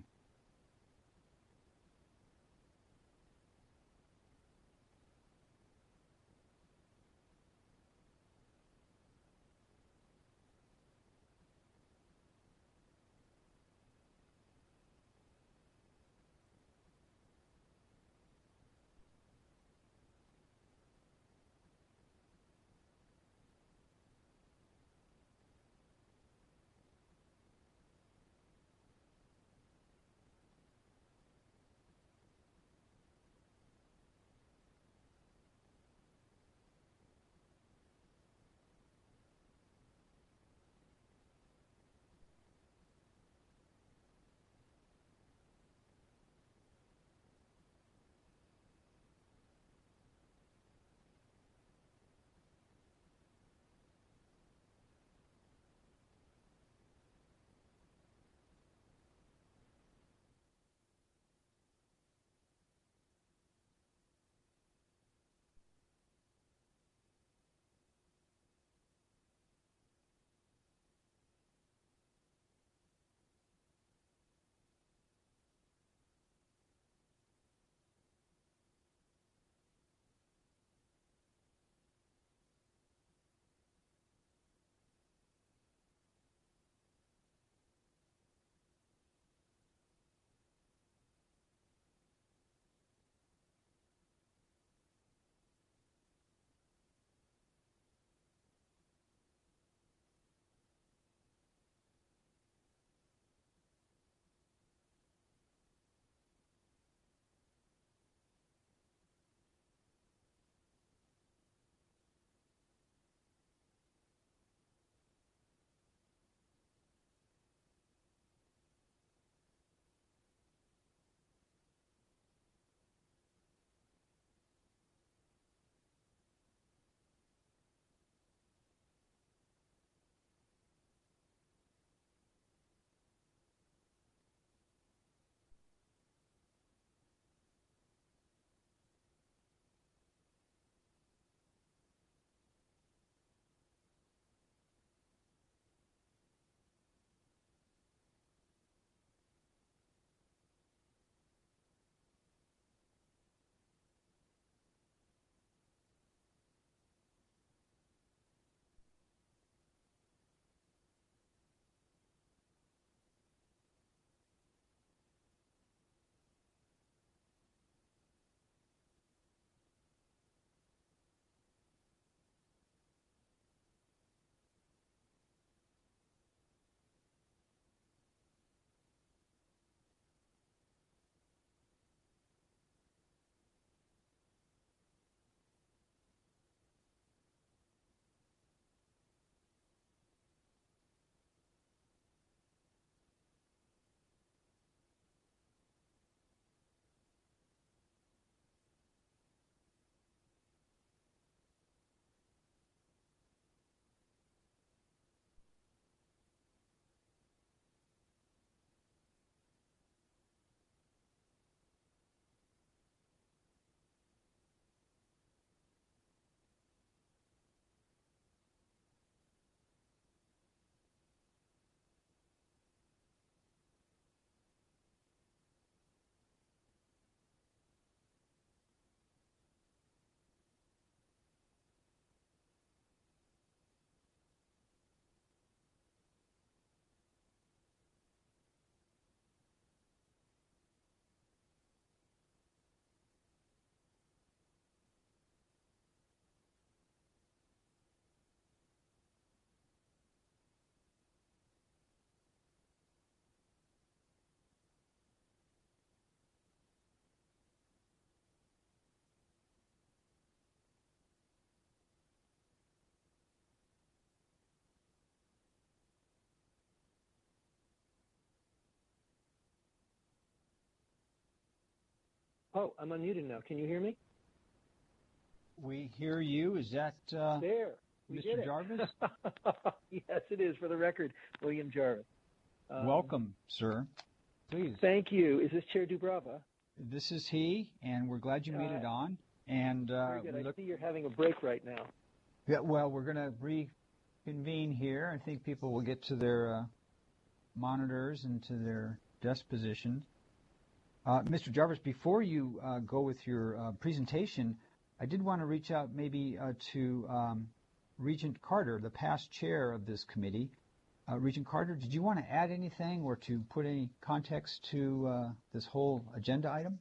Oh, I'm unmuted now. Can you hear me? We hear you. Is that there? Mr. Jarvis? Yes, it is. For the record, William Jarvis. Welcome, sir. Please. Thank you. Is this Chair Dubrava? This is he, and we're glad you made it on. And very good. I see you're having a break right now. Yeah. Well, we're going to reconvene here. I think people will get to their monitors and to their desk positions. Mr. Jarvis, before you go with your presentation, I did want to reach out maybe to Regent Carter, the past chair of this committee. Regent Carter, did you want to add anything or to put any context to this whole agenda item?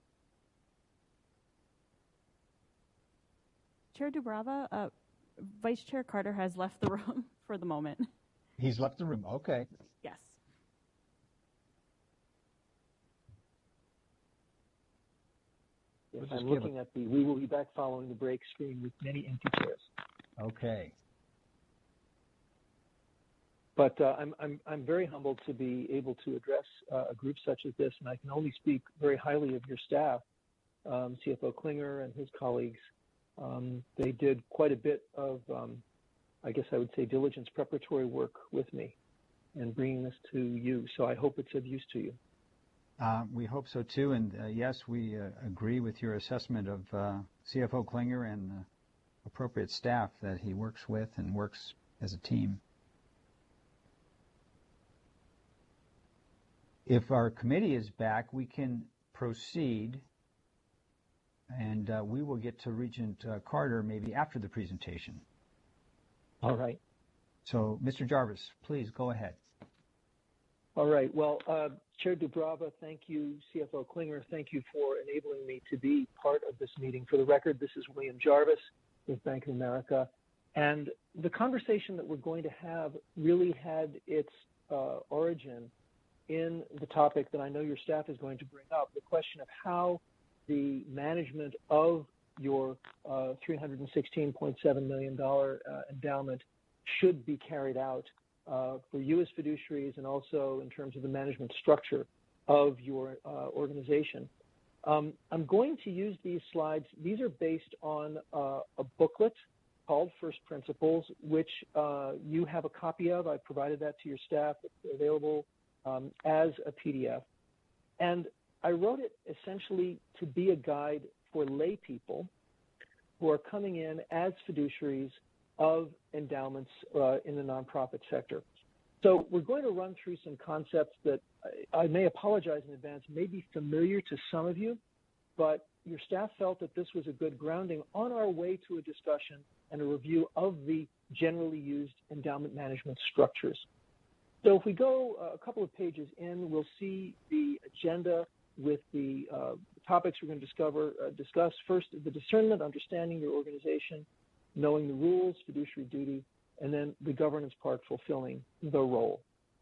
Chair Dubrava, Vice Chair Carter has left the room for the moment. He's left the room. Okay. Yes. Yes, I'm looking at the "We will be back following the break" screen with many empty chairs. Okay. But I'm very humbled to be able to address a group such as this, and I can only speak very highly of your staff, CFO Klinger and his colleagues. They did quite a bit of, I guess I would say, diligence preparatory work with me in bringing this to you. So I hope it's of use to you. We hope so too, and yes, we agree with your assessment of CFO Klinger and the appropriate staff that he works with and works as a team. If our committee is back, we can proceed, and we will get to Regent Carter maybe after the presentation. All right. So, Mr. Jarvis, please go ahead. All right. Well, Chair Dubrava, thank you. CFO Klinger, thank you for enabling me to be part of this meeting. For the record, this is William Jarvis with Bank of America. And the conversation that we're going to have really had its origin in the topic that I know your staff is going to bring up, the question of how the management of your $316.7 million endowment should be carried out for you as fiduciaries and also in terms of the management structure of your organization. I'm going to use these slides. These are based on a booklet called First Principles, which you have a copy of. I provided that to your staff. It's available as a PDF. And I wrote it essentially to be a guide for lay people who are coming in as fiduciaries of endowments in the nonprofit sector. So we're going to run through some concepts that I may apologize in advance, may be familiar to some of you, but your staff felt that this was a good grounding on our way to a discussion and a review of the generally used endowment management structures. So if we go a couple of pages in, we'll see the agenda with the topics we're going to discuss. First, the discernment, understanding your organization, knowing the rules, fiduciary duty, and then the governance part, fulfilling the role.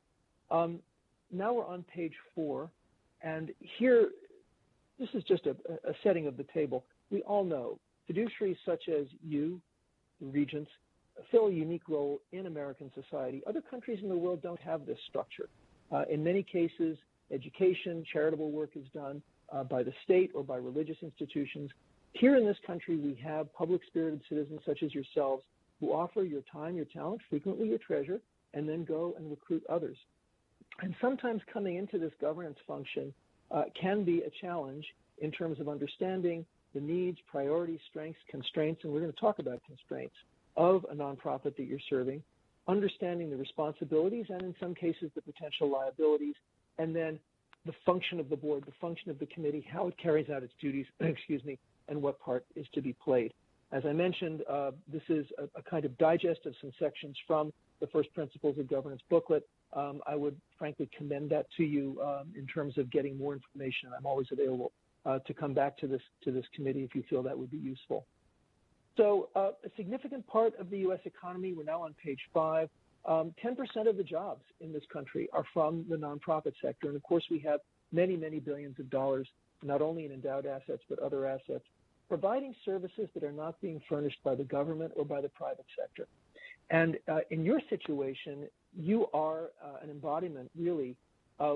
Now we're on page 4, and here, this is just a setting of the table. We all know fiduciaries such as you, the regents, fill a unique role in American society. Other countries in the world don't have this structure. In many cases, education, charitable work is done by the state or by religious institutions. Here in this country, we have public-spirited citizens such as yourselves who offer your time, your talent, frequently your treasure, and then go and recruit others. And sometimes coming into this governance function can be a challenge in terms of understanding the needs, priorities, strengths, constraints, and we're going to talk about constraints of a nonprofit that you're serving, understanding the responsibilities and in some cases the potential liabilities, and then the function of the board, the function of the committee, how it carries out its duties, and what part is to be played. As I mentioned, this is a kind of digest of some sections from the First Principles of Governance booklet. I would frankly commend that to you in terms of getting more information. I'm always available to come back to this committee if you feel that would be useful. So a significant part of the U.S. economy, we're now on page 5, 10% of the jobs in this country are from the nonprofit sector. And of course, we have many, many billions of dollars, not only in endowed assets, but other assets, providing services that are not being furnished by the government or by the private sector. And in your situation, you are an embodiment, really, of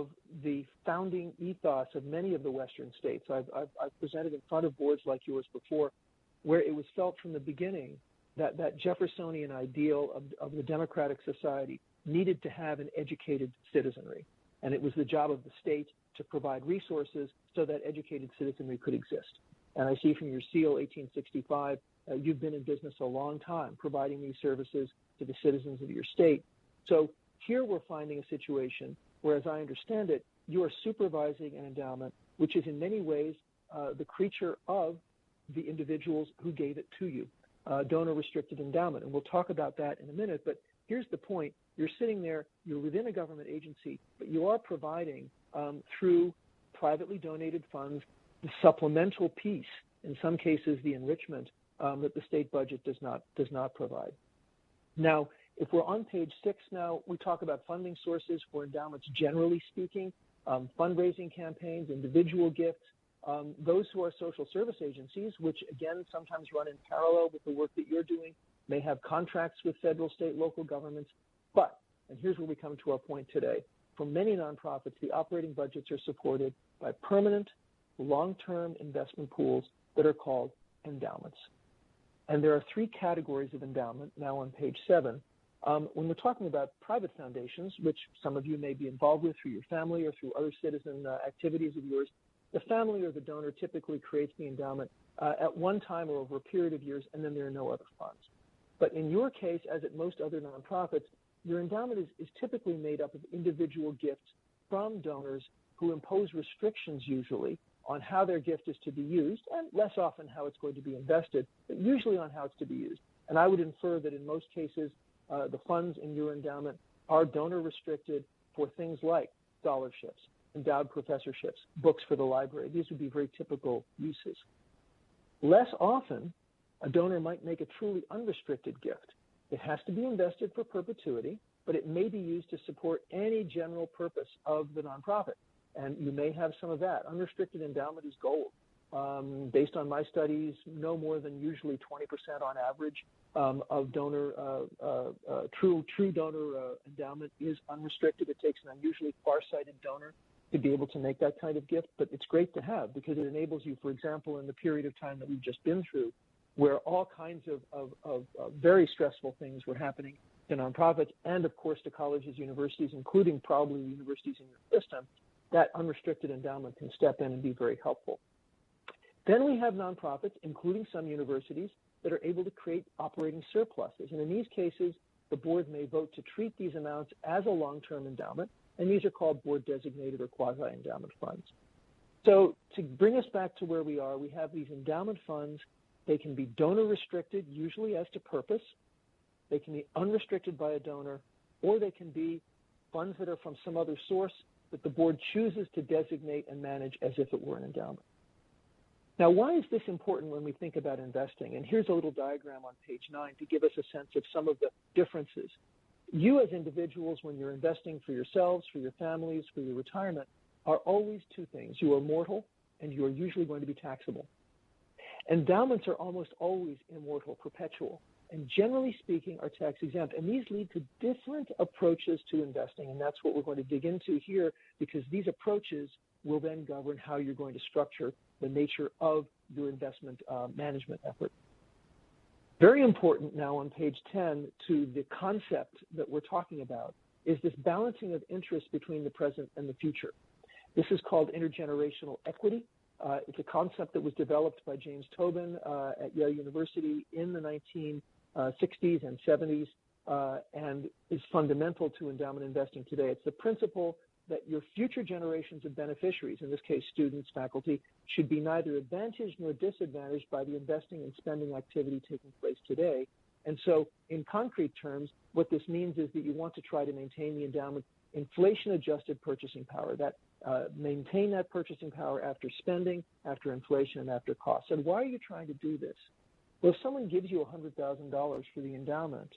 the founding ethos of many of the Western states. I've presented in front of boards like yours before, where it was felt from the beginning that Jeffersonian ideal of the democratic society needed to have an educated citizenry. And it was the job of the state to provide resources so that educated citizenry could exist. And I see from your seal 1865, you've been in business a long time, providing these services to the citizens of your state. So here we're finding a situation where, as I understand it, you are supervising an endowment which is in many ways the creature of the individuals who gave it to you, donor-restricted endowment. And we'll talk about that in a minute, but here's the point. You're sitting there, you're within a government agency, but you are providing through privately donated funds the supplemental piece, in some cases the enrichment that the state budget does not provide. Now, if we're on page 6 now, we talk about funding sources for endowments generally speaking, fundraising campaigns, individual gifts, those who are social service agencies, which again sometimes run in parallel with the work that you're doing, may have contracts with federal, state, local governments. But, and here's where we come to our point today, for many nonprofits, the operating budgets are supported by permanent, long-term investment pools that are called endowments. And there are 3 categories of endowment now on page 7. When we're talking about private foundations, which some of you may be involved with through your family or through other citizen activities of yours, the family or the donor typically creates the endowment at one time or over a period of years, and then there are no other funds. But in your case, as at most other nonprofits, your endowment is typically made up of individual gifts from donors who impose restrictions usually on how their gift is to be used, and less often how it's going to be invested, but usually on how it's to be used. And I would infer that in most cases, the funds in your endowment are donor restricted for things like scholarships, endowed professorships, books for the library. These would be very typical uses. Less often, a donor might make a truly unrestricted gift. It has to be invested for perpetuity, but it may be used to support any general purpose of the nonprofit. And you may have some of that. Unrestricted endowment is gold. Based on my studies, no more than usually 20% on average of donor, true donor endowment is unrestricted. It takes an unusually far-sighted donor to be able to make that kind of gift, but it's great to have because it enables you, for example, in the period of time that we've just been through, where all kinds of very stressful things were happening to nonprofits and, of course, to colleges, universities, including probably universities in your system, that unrestricted endowment can step in and be very helpful. Then we have nonprofits, including some universities, that are able to create operating surpluses. And in these cases, the board may vote to treat these amounts as a long-term endowment, and these are called board-designated or quasi-endowment funds. So to bring us back to where we are, we have these endowment funds. They can be donor-restricted, usually as to purpose. They can be unrestricted by a donor, or they can be funds that are from some other source that the board chooses to designate and manage as if it were an endowment. Now, why is this important when we think about investing? And here's a little diagram on page 9 to give us a sense of some of the differences. You as individuals, when you're investing for yourselves, for your families, for your retirement, are always 2 things. You are mortal, and you are usually going to be taxable. Endowments are almost always immortal, perpetual, and generally speaking are tax exempt. And these lead to different approaches to investing, and that's what we're going to dig into here, because these approaches will then govern how you're going to structure the nature of your investment management effort. Very important now on page 10 to the concept that we're talking about is this balancing of interest between the present and the future. This is called intergenerational equity. It's a concept that was developed by James Tobin at Yale University in the 1960s and 70s and is fundamental to endowment investing today. It's the principle that your future generations of beneficiaries, in this case students, faculty, should be neither advantaged nor disadvantaged by the investing and spending activity taking place today. And so in concrete terms, what this means is that you want to try to maintain the endowment inflation-adjusted purchasing power, that maintain that purchasing power after spending, after inflation, and after costs. And why are you trying to do this? Well, if someone gives you $100,000 for the endowment,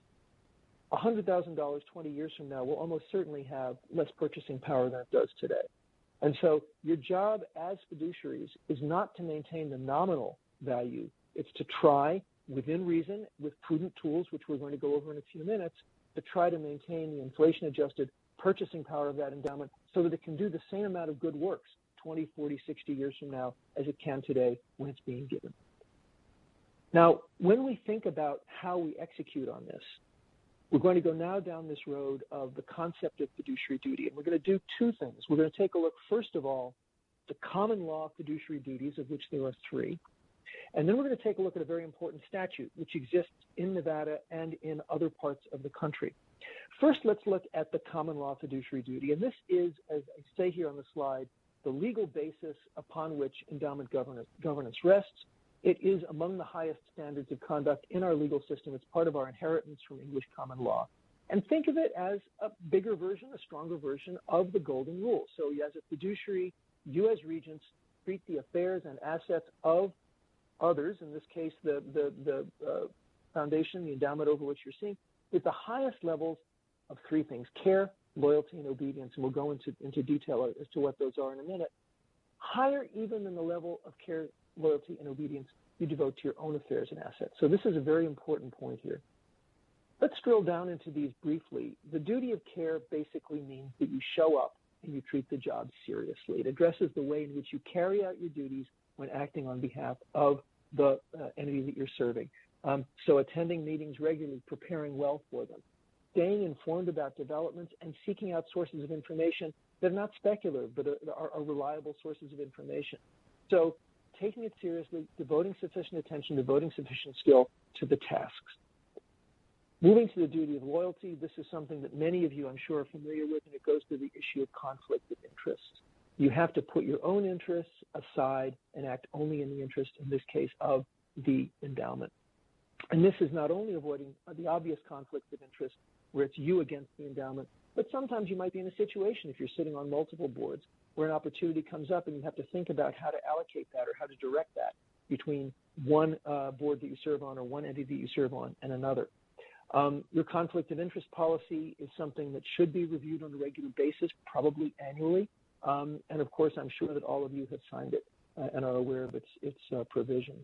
$100,000 20 years from now will almost certainly have less purchasing power than it does today. And so your job as fiduciaries is not to maintain the nominal value. It's to try, within reason, with prudent tools, which we're going to go over in a few minutes, to try to maintain the inflation-adjusted purchasing power of that endowment so that it can do the same amount of good works 20, 40, 60 years from now as it can today when it's being given. Now, when we think about how we execute on this, we're going to go now down this road of the concept of fiduciary duty, and we're going to do two things. We're going to take a look, first of all, the common law fiduciary duties, of which there are three, and then we're going to take a look at a very important statute which exists in Nevada and in other parts of the country. First, let's look at the common law fiduciary duty, and this is, as I say here on the slide, the legal basis upon which endowment governance rests. It is among the highest standards of conduct in our legal system. It's part of our inheritance from English common law. And think of it as a bigger version, a stronger version of the golden rule. So as a fiduciary, you as regents treat the affairs and assets of others, in this case the foundation, the endowment over which you're seeing, with the highest levels of three things: care, loyalty, and obedience. And we'll go into detail as to what those are in a minute. Higher even than the level of care, loyalty, and obedience you devote to your own affairs and assets. So this is a very important point here. Let's drill down into these briefly. The duty of care basically means that you show up and you treat the job seriously. It addresses the way in which you carry out your duties when acting on behalf of the entity that you're serving. So attending meetings regularly, preparing well for them, staying informed about developments, and seeking out sources of information that are not speculative, but are reliable sources of information. So taking it seriously, devoting sufficient attention, devoting sufficient skill to the tasks. Moving to the duty of loyalty, this is something that many of you, I'm sure, are familiar with, and it goes to the issue of conflict of interest. You have to put your own interests aside and act only in the interest, in this case, of the endowment. And this is not only avoiding the obvious conflict of interest, where it's you against the endowment, but sometimes you might be in a situation, if you're sitting on multiple boards, where an opportunity comes up and you have to think about how to allocate that or how to direct that between one board that you serve on or one entity that you serve on and another. Your conflict of interest policy is something that should be reviewed on a regular basis, probably annually. And of course, I'm sure that all of you have signed it and are aware of its provisions.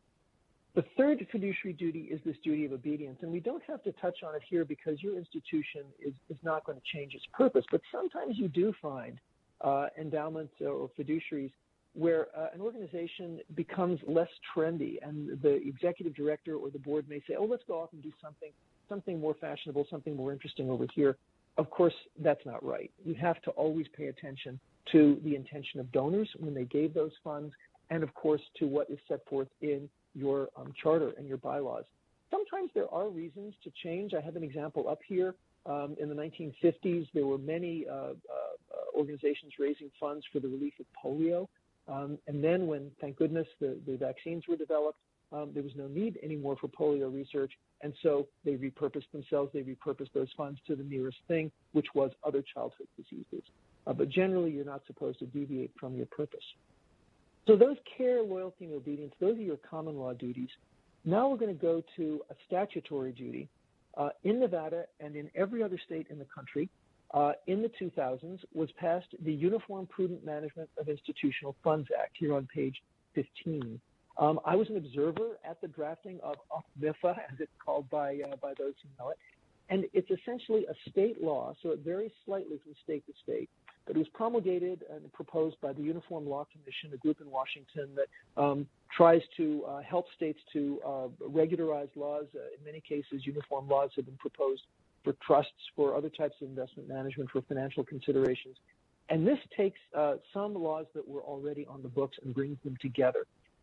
The third fiduciary duty is this duty of obedience, and we don't have to touch on it here because your institution is not going to change its purpose, but sometimes you do find endowments or fiduciaries where an organization becomes less trendy, and the executive director or the board may say, oh, let's go off and do something more fashionable, something more interesting over here. Of course, that's not right. You have to always pay attention to the intention of donors when they gave those funds, and of course to what is set forth in your charter and your bylaws. Sometimes there are reasons to change. I have an example up here. In the 1950s, there were many organizations raising funds for the relief of polio. And then when, thank goodness, the vaccines were developed, there was no need anymore for polio research. And so they repurposed themselves. They repurposed those funds to the nearest thing, which was other childhood diseases. But generally, you're not supposed to deviate from your purpose. So those care, loyalty, and obedience, those are your common law duties. Now we're going to go to a statutory duty. In Nevada and in every other state in the country, in the 2000s was passed the Uniform Prudent Management of Institutional Funds Act, here on page 15. I was an observer at the drafting of MIFA, as it's called by those who know it. And it's essentially a state law, so it varies slightly from state to state. But it was promulgated and proposed by the Uniform Law Commission, a group in Washington that tries to help states to regularize laws. In many cases, uniform laws have been proposed for trusts, for other types of investment management, for financial considerations. And this takes some laws that were already on the books and brings them together.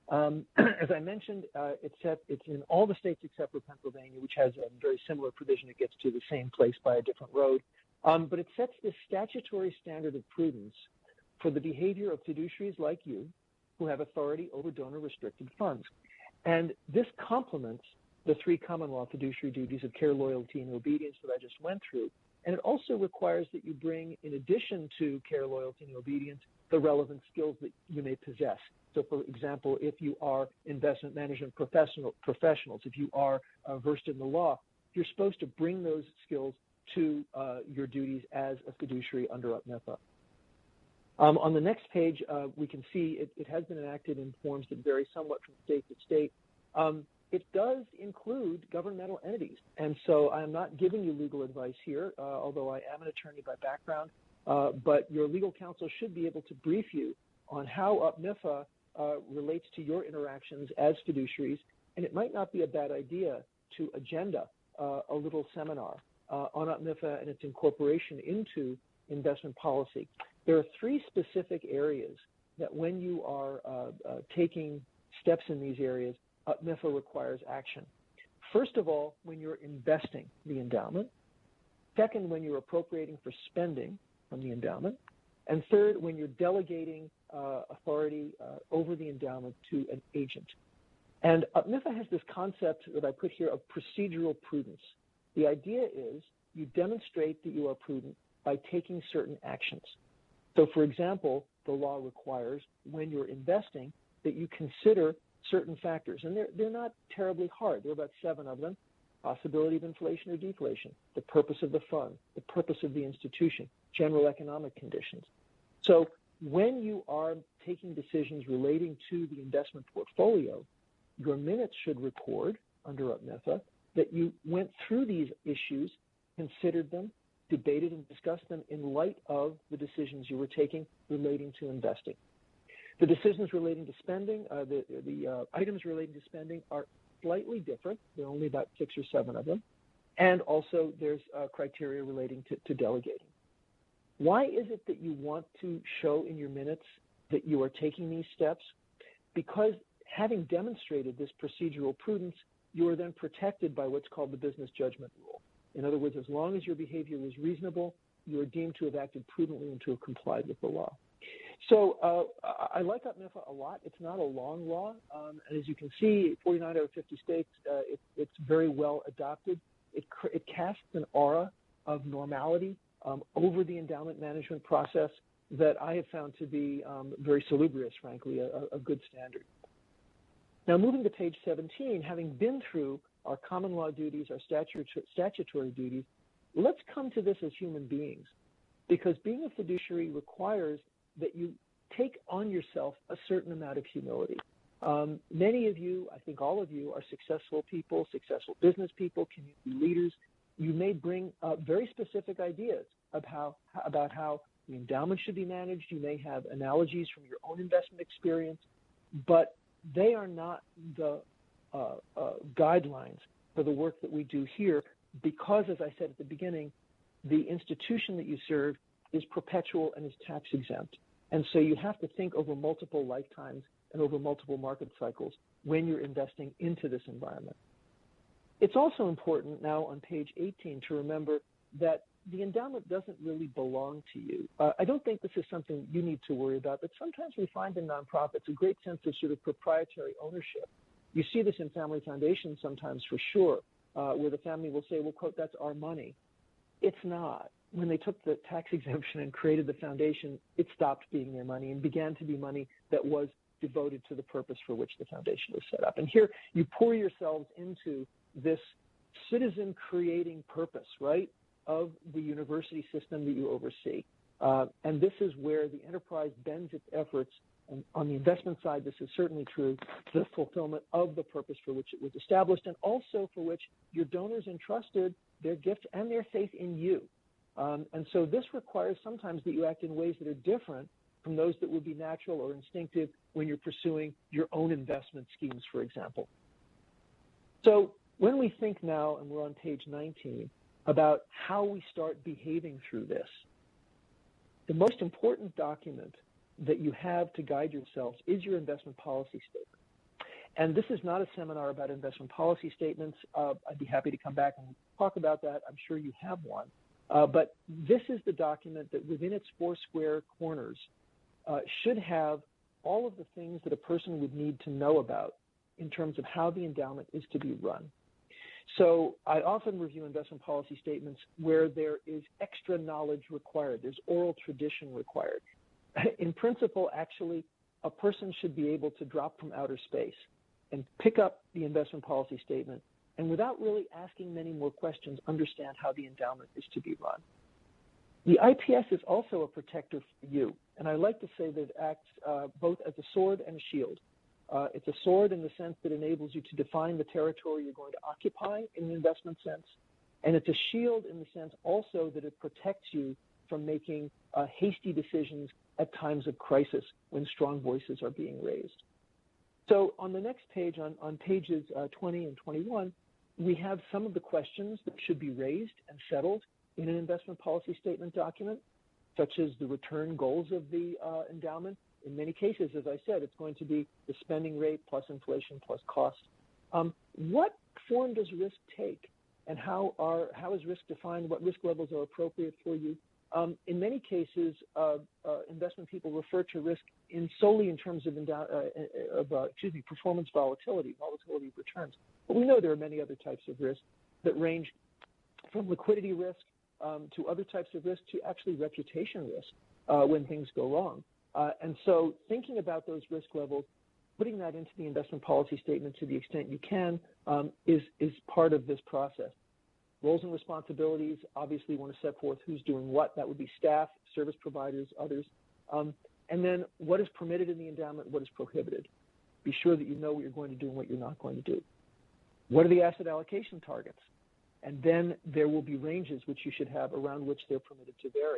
As I mentioned, it's in all the states except for Pennsylvania, which has a very similar provision. It gets to the same place by a different road. But it sets this statutory standard of prudence for the behavior of fiduciaries like you who have authority over donor-restricted funds. And this complements the three common law fiduciary duties of care, loyalty, and obedience that I just went through. And it also requires that you bring, in addition to care, loyalty, and obedience, the relevant skills that you may possess. So, for example, if you are investment management professionals, if you are versed in the law, you're supposed to bring those skills to your duties as a fiduciary under UPMEFA. On the next page, we can see it has been enacted in forms that vary somewhat from state to state. It does include governmental entities. And so I'm not giving you legal advice here, although I am an attorney by background. but your legal counsel should be able to brief you on how UPNIFA relates to your interactions as fiduciaries, and it might not be a bad idea to agenda a little seminar on UPNIFA and its incorporation into investment policy. There are three specific areas that when you are taking steps in these areas, UPNIFA requires action. First of all, when you're investing the endowment. Second, when you're appropriating for spending from the endowment. And third, when you're delegating authority over the endowment to an agent. And UPNIFA has this concept that I put here of procedural prudence. The idea is you demonstrate that you are prudent by taking certain actions. So, for example, the law requires when you're investing that you consider certain factors. And they're not terribly hard. There are about 7 of them. Possibility of inflation or deflation, the purpose of the fund, the purpose of the institution, general economic conditions. So when you are taking decisions relating to the investment portfolio, your minutes should record under UPNIFA that you went through these issues, considered them, debated and discussed them in light of the decisions you were taking relating to investing. The decisions relating to spending, the items relating to spending are slightly different. There are only about 6 or 7 of them. And also there's criteria relating to delegating. Why is it that you want to show in your minutes that you are taking these steps? Because having demonstrated this procedural prudence, you are then protected by what's called the business judgment rule. In other words, as long as your behavior was reasonable, you are deemed to have acted prudently and to have complied with the law. So I like UPNIFA a lot. It's not a long law. And as you can see, 49 out of 50 states, it's very well adopted. It casts an aura of normality over the endowment management process that I have found to be very salubrious, frankly, a good standard. Now, moving to page 17, having been through our common law duties, our statutory duties, let's come to this as human beings, because being a fiduciary requires that you take on yourself a certain amount of humility. Many of you, I think all of you, are successful people, successful business people, community leaders. You may bring very specific ideas about how the endowment should be managed. You may have analogies from your own investment experience, but they are not the guidelines for the work that we do here because, as I said at the beginning, the institution that you serve is perpetual and is tax exempt. And so you have to think over multiple lifetimes and over multiple market cycles when you're investing into this environment. It's also important now on page 18 to remember that the endowment doesn't really belong to you. I don't think this is something you need to worry about, but sometimes we find in nonprofits a great sense of sort of proprietary ownership. You see this in family foundations sometimes for sure, where the family will say, well, quote, that's our money. It's not. When they took the tax exemption and created the foundation, it stopped being their money and began to be money that was devoted to the purpose for which the foundation was set up. And here you pour yourselves into this citizen creating purpose, right, of the university system that you oversee. And this is where the enterprise bends its efforts. And on the investment side, this is certainly true, the fulfillment of the purpose for which it was established and also for which your donors entrusted their gift and their faith in you. And so this requires sometimes that you act in ways that are different from those that would be natural or instinctive when you're pursuing your own investment schemes, for example. So when we think now, and we're on page 19, about how we start behaving through this, the most important document that you have to guide yourselves is your investment policy statement. And this is not a seminar about investment policy statements. I'd be happy to come back and talk about that. I'm sure you have one. But this is the document that within its 4 square corners should have all of the things that a person would need to know about in terms of how the endowment is to be run. So I often review investment policy statements where there is extra knowledge required. There's oral tradition required. In principle, actually, a person should be able to drop from outer space and pick up the investment policy statement and without really asking many more questions, understand how the endowment is to be run. The IPS is also a protector for you, and I like to say that it acts both as a sword and a shield. It's a sword in the sense that enables you to define the territory you're going to occupy in an investment sense, and it's a shield in the sense also that it protects you from making hasty decisions at times of crisis when strong voices are being raised. So on the next page, on pages 20 and 21, we have some of the questions that should be raised and settled in an investment policy statement document, such as the return goals of the endowment. In many cases, as I said, it's going to be the spending rate plus inflation plus cost. What form does risk take, and how is risk defined? What risk levels are appropriate for you? In many cases, investment people refer to risk solely in terms of performance volatility of returns. But we know there are many other types of risk that range from liquidity risk to other types of risk to actually reputation risk when things go wrong. And so thinking about those risk levels, putting that into the investment policy statement to the extent you can is part of this process. Roles and responsibilities, obviously want to set forth who's doing what. That would be staff, service providers, others. And then what is permitted in the endowment, what is prohibited. Be sure that you know what you're going to do and what you're not going to do. What are the asset allocation targets? And then there will be ranges which you should have around which they're permitted to vary.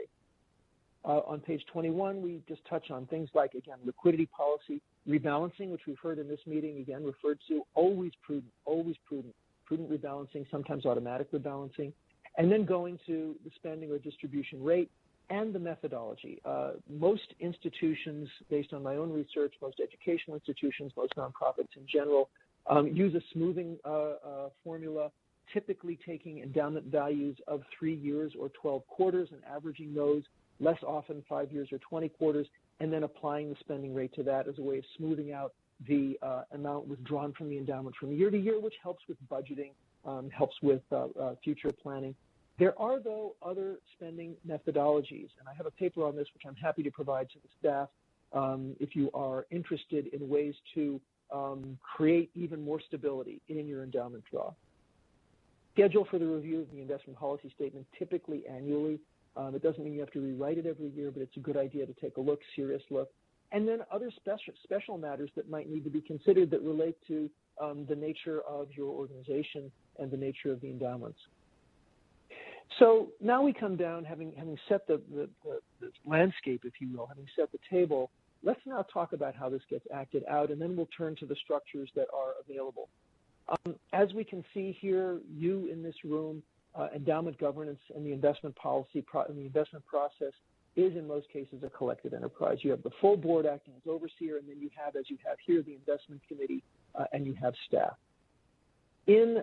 On page 21, we just touch on things like, again, liquidity policy, rebalancing, which we've heard in this meeting, again, referred to, always prudent, prudent rebalancing, sometimes automatic rebalancing, and then going to the spending or distribution rate and the methodology. Most institutions, based on my own research, most educational institutions, most nonprofits in general, use a smoothing formula, typically taking endowment values of 3 years or 12 quarters and averaging those, less often 5 years or 20 quarters, and then applying the spending rate to that as a way of smoothing out the amount withdrawn from the endowment from year to year, which helps with budgeting, helps with future planning. There are, though, other spending methodologies, and I have a paper on this which I'm happy to provide to the staff if you are interested in ways to create even more stability in your endowment draw. Schedule for the review of the investment policy statement, typically annually. It doesn't mean you have to rewrite it every year, but it's a good idea to take a look, serious look. And then other special matters that might need to be considered that relate to the nature of your organization and the nature of the endowments. So now we come down, having set the landscape, if you will, having set the table, let's now talk about how this gets acted out, and then we'll turn to the structures that are available. As we can see here, you in this room, endowment governance and the investment policy and the investment process is in most cases a collective enterprise. You have the full board acting as overseer, and then you have, as you have here, the investment committee, and you have staff. In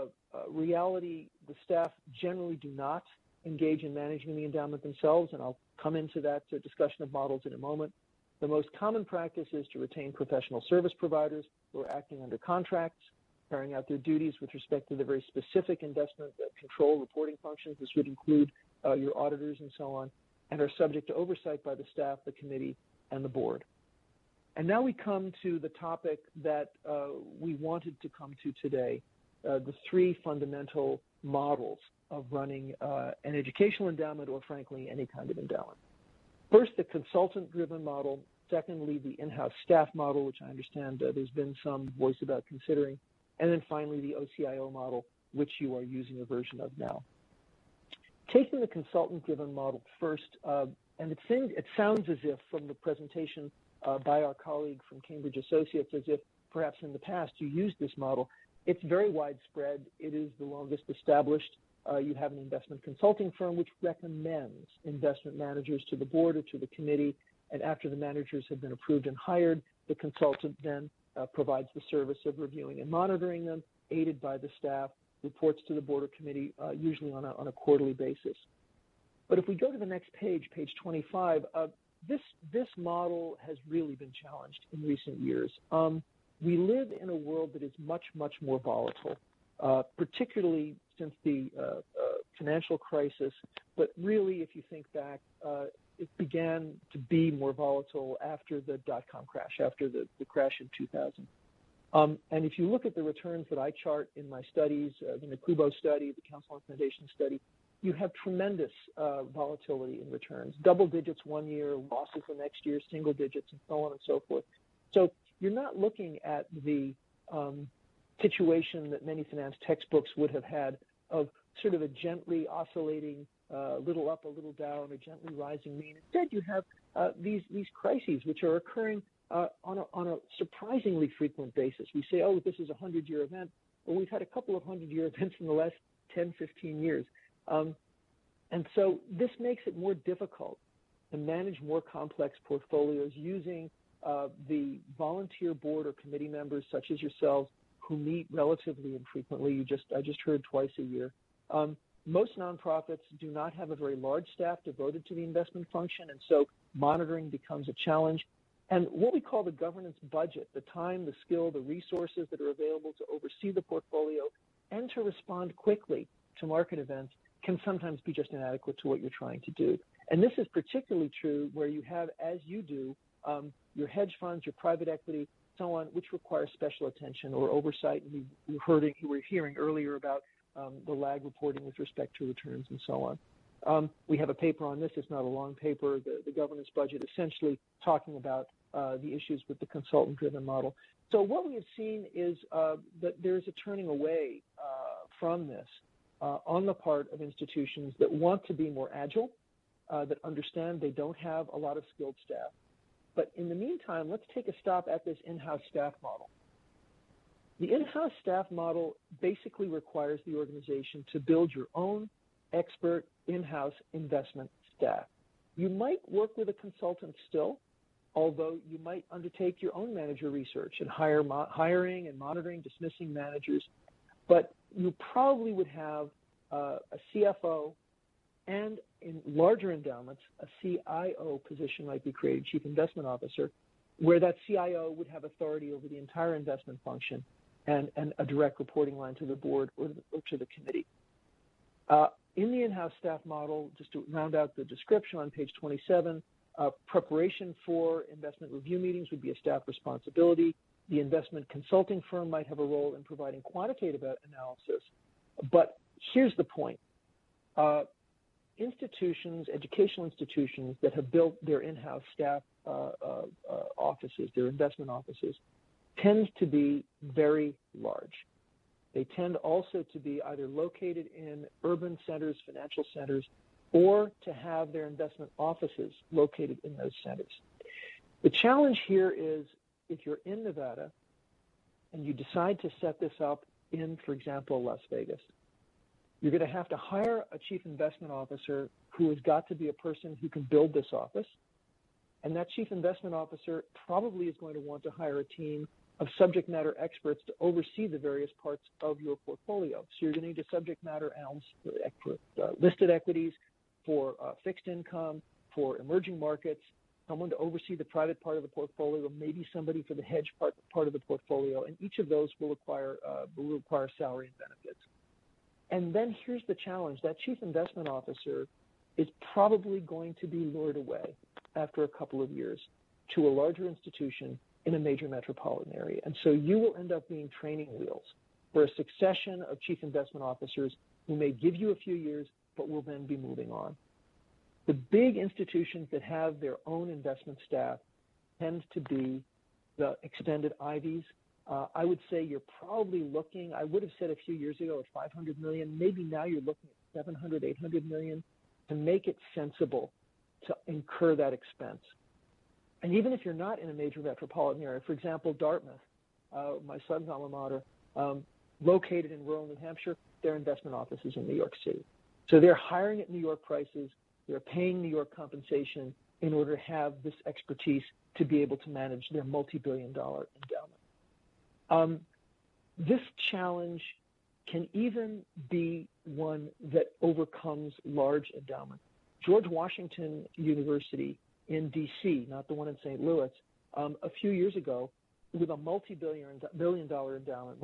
reality, the staff generally do not engage in managing the endowment themselves, and I'll come into that discussion of models in a moment. The most common practice is to retain professional service providers who are acting under contracts, carrying out their duties with respect to the very specific investment control reporting functions. This would include your auditors and so on, and are subject to oversight by the staff, the committee, and the board. And now we come to the topic that we wanted to come to today, the three fundamental models of running an educational endowment or, frankly, any kind of endowment. First, the consultant-driven model. Secondly, the in-house staff model, which I understand there's been some voice about considering. And then finally, the OCIO model, which you are using a version of now. Taking the consultant-driven model first, and it sounds as if from the presentation by our colleague from Cambridge Associates, as if perhaps in the past you used this model. It's very widespread. It is the longest established. You have an investment consulting firm which recommends investment managers to the board or to the committee, and after the managers have been approved and hired, the consultant then provides the service of reviewing and monitoring them, aided by the staff, reports to the board or committee, usually on a quarterly basis. But if we go to the next page, page 25, this model has really been challenged in recent years. We live in a world that is much, much more volatile, particularly since the financial crisis. But really, if you think back, it began to be more volatile after the dot-com crash, after the crash in 2000. And if you look at the returns that I chart in my studies, the Nakubo study, the Council on Foundation study, you have tremendous volatility in returns, double digits one year, losses the next year, single digits, and so on and so forth. So you're not looking at the situation that many finance textbooks would have had of sort of a gently oscillating little up, a little down, a gently rising mean. Instead, you have these crises which are occurring on a surprisingly frequent basis. We say, oh, this is a 100-year event. Well, we've had a couple of 100-year events in the last 10, 15 years. And so this makes it more difficult to manage more complex portfolios using the volunteer board or committee members such as yourselves who meet relatively infrequently. I just heard twice a year. Most nonprofits do not have a very large staff devoted to the investment function, and so monitoring becomes a challenge. And what we call the governance budget, the time, the skill, the resources that are available to oversee the portfolio and to respond quickly to market events can sometimes be just inadequate to what you're trying to do. And this is particularly true where you have, as you do, your hedge funds, your private equity, so on, which require special attention or oversight. And we were hearing earlier about the lag reporting with respect to returns and so on. We have a paper on this. It's not a long paper, the governance budget, essentially talking about the issues with the consultant-driven model. So what we have seen is that there's a turning away from this on the part of institutions that want to be more agile, that understand they don't have a lot of skilled staff. But in the meantime, let's take a stop at this in-house staff model. The in-house staff model basically requires the organization to build your own expert in-house investment staff. You might work with a consultant still, although you might undertake your own manager research and hiring and monitoring, dismissing managers. But you probably would have a CFO, and in larger endowments, a CIO position might be created, Chief Investment Officer, where that CIO would have authority over the entire investment function and a direct reporting line to the board or to the committee. In the in-house staff model, just to round out the description on page 27, preparation for investment review meetings would be a staff responsibility. The investment consulting firm might have a role in providing quantitative analysis. But here's the point. Institutions, educational institutions that have built their in-house staff offices, their investment offices, tend to be very large. They tend also to be either located in urban centers, financial centers, or to have their investment offices located in those centers. The challenge here is if you're in Nevada and you decide to set this up in, for example, Las Vegas, you're going to have to hire a chief investment officer who has got to be a person who can build this office. And that chief investment officer probably is going to want to hire a team of subject matter experts to oversee the various parts of your portfolio. So you're going to need a subject matter analyst for listed equities, for fixed income, for emerging markets, someone to oversee the private part of the portfolio, maybe somebody for the hedge part of the portfolio, and each of those will require salary and benefits. And then here's the challenge. That chief investment officer is probably going to be lured away after a couple of years to a larger institution in a major metropolitan area. And so you will end up being training wheels for a succession of chief investment officers who may give you a few years, but will then be moving on. The big institutions that have their own investment staff tend to be the extended Ivies. I would say you're probably looking, I would have said a few years ago at $500 million, maybe now you're looking at $700, $800 million to make it sensible to incur that expense. And even if you're not in a major metropolitan area, for example, Dartmouth, my son's alma mater, located in rural New Hampshire, their investment office is in New York City. So they're hiring at New York prices, they're paying New York compensation in order to have this expertise to be able to manage their multi-billion-dollar endowment. This challenge can even be one that overcomes large endowments. George Washington University in D.C., not the one in St. Louis, a few years ago, with a multi-billion-dollar endowment,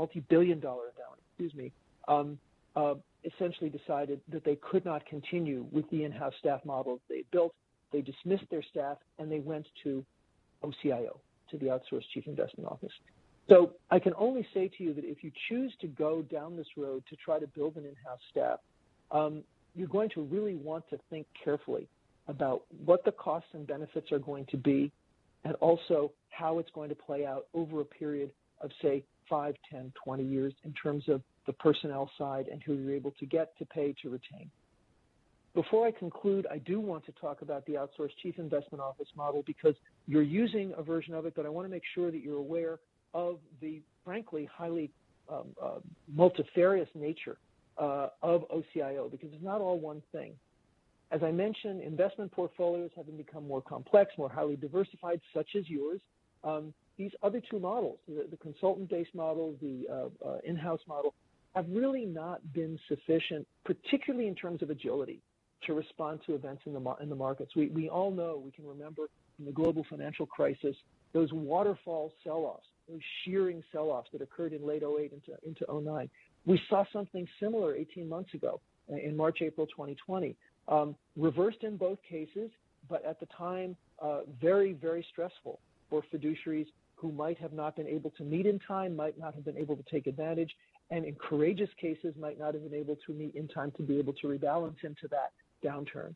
essentially decided that they could not continue with the in-house staff model they built. They dismissed their staff and they went to OCIO, to the Outsourced Chief Investment Office. So I can only say to you that if you choose to go down this road to try to build an in-house staff, you're going to really want to think carefully about what the costs and benefits are going to be, and also how it's going to play out over a period of, say, 5, 10, 20 years in terms of the personnel side and who you're able to get, to pay, to retain. Before I conclude, I do want to talk about the outsourced chief investment office model because you're using a version of it, but I want to make sure that you're aware of the, frankly, highly multifarious nature of OCIO, because it's not all one thing. As I mentioned, investment portfolios having become more complex, more highly diversified, such as yours. These other two models, the consultant-based model, the in-house model, have really not been sufficient, particularly in terms of agility, to respond to events in the markets. We all know, we can remember in the global financial crisis, those waterfall sell-offs, those shearing sell-offs that occurred in late 08 into 09. We saw something similar 18 months ago in March, April 2020. Reversed in both cases, but at the time, very, very stressful for fiduciaries who might have not been able to meet in time, might not have been able to take advantage, and in courageous cases might not have been able to meet in time to be able to rebalance into that downturn.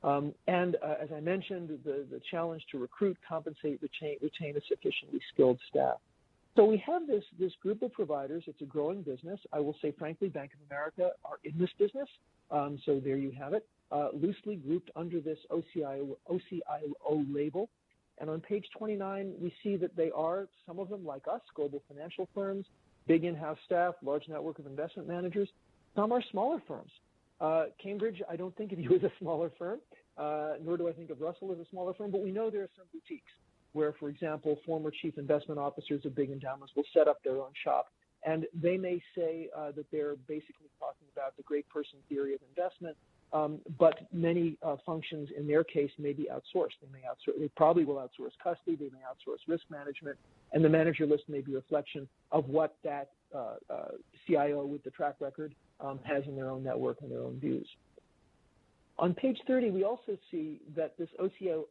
As I mentioned, the challenge to recruit, compensate, retain a sufficiently skilled staff. So we have this group of providers. It's a growing business. I will say, frankly, Bank of America are in this business. So there you have it, loosely grouped under this OCIO label. And on page 29, we see that they are, some of them like us, global financial firms, big in-house staff, large network of investment managers. Some are smaller firms. Cambridge, I don't think of you as a smaller firm, nor do I think of Russell as a smaller firm, but we know there are some boutiques where, for example, former chief investment officers of big endowments will set up their own shop. And they may say that they're basically talking about the great person theory of investment, but many functions in their case may be outsourced. They probably will outsource custody, they may outsource risk management, and the manager list may be a reflection of what that CIO with the track record has in their own network and their own views. On page 30, we also see that this OCIO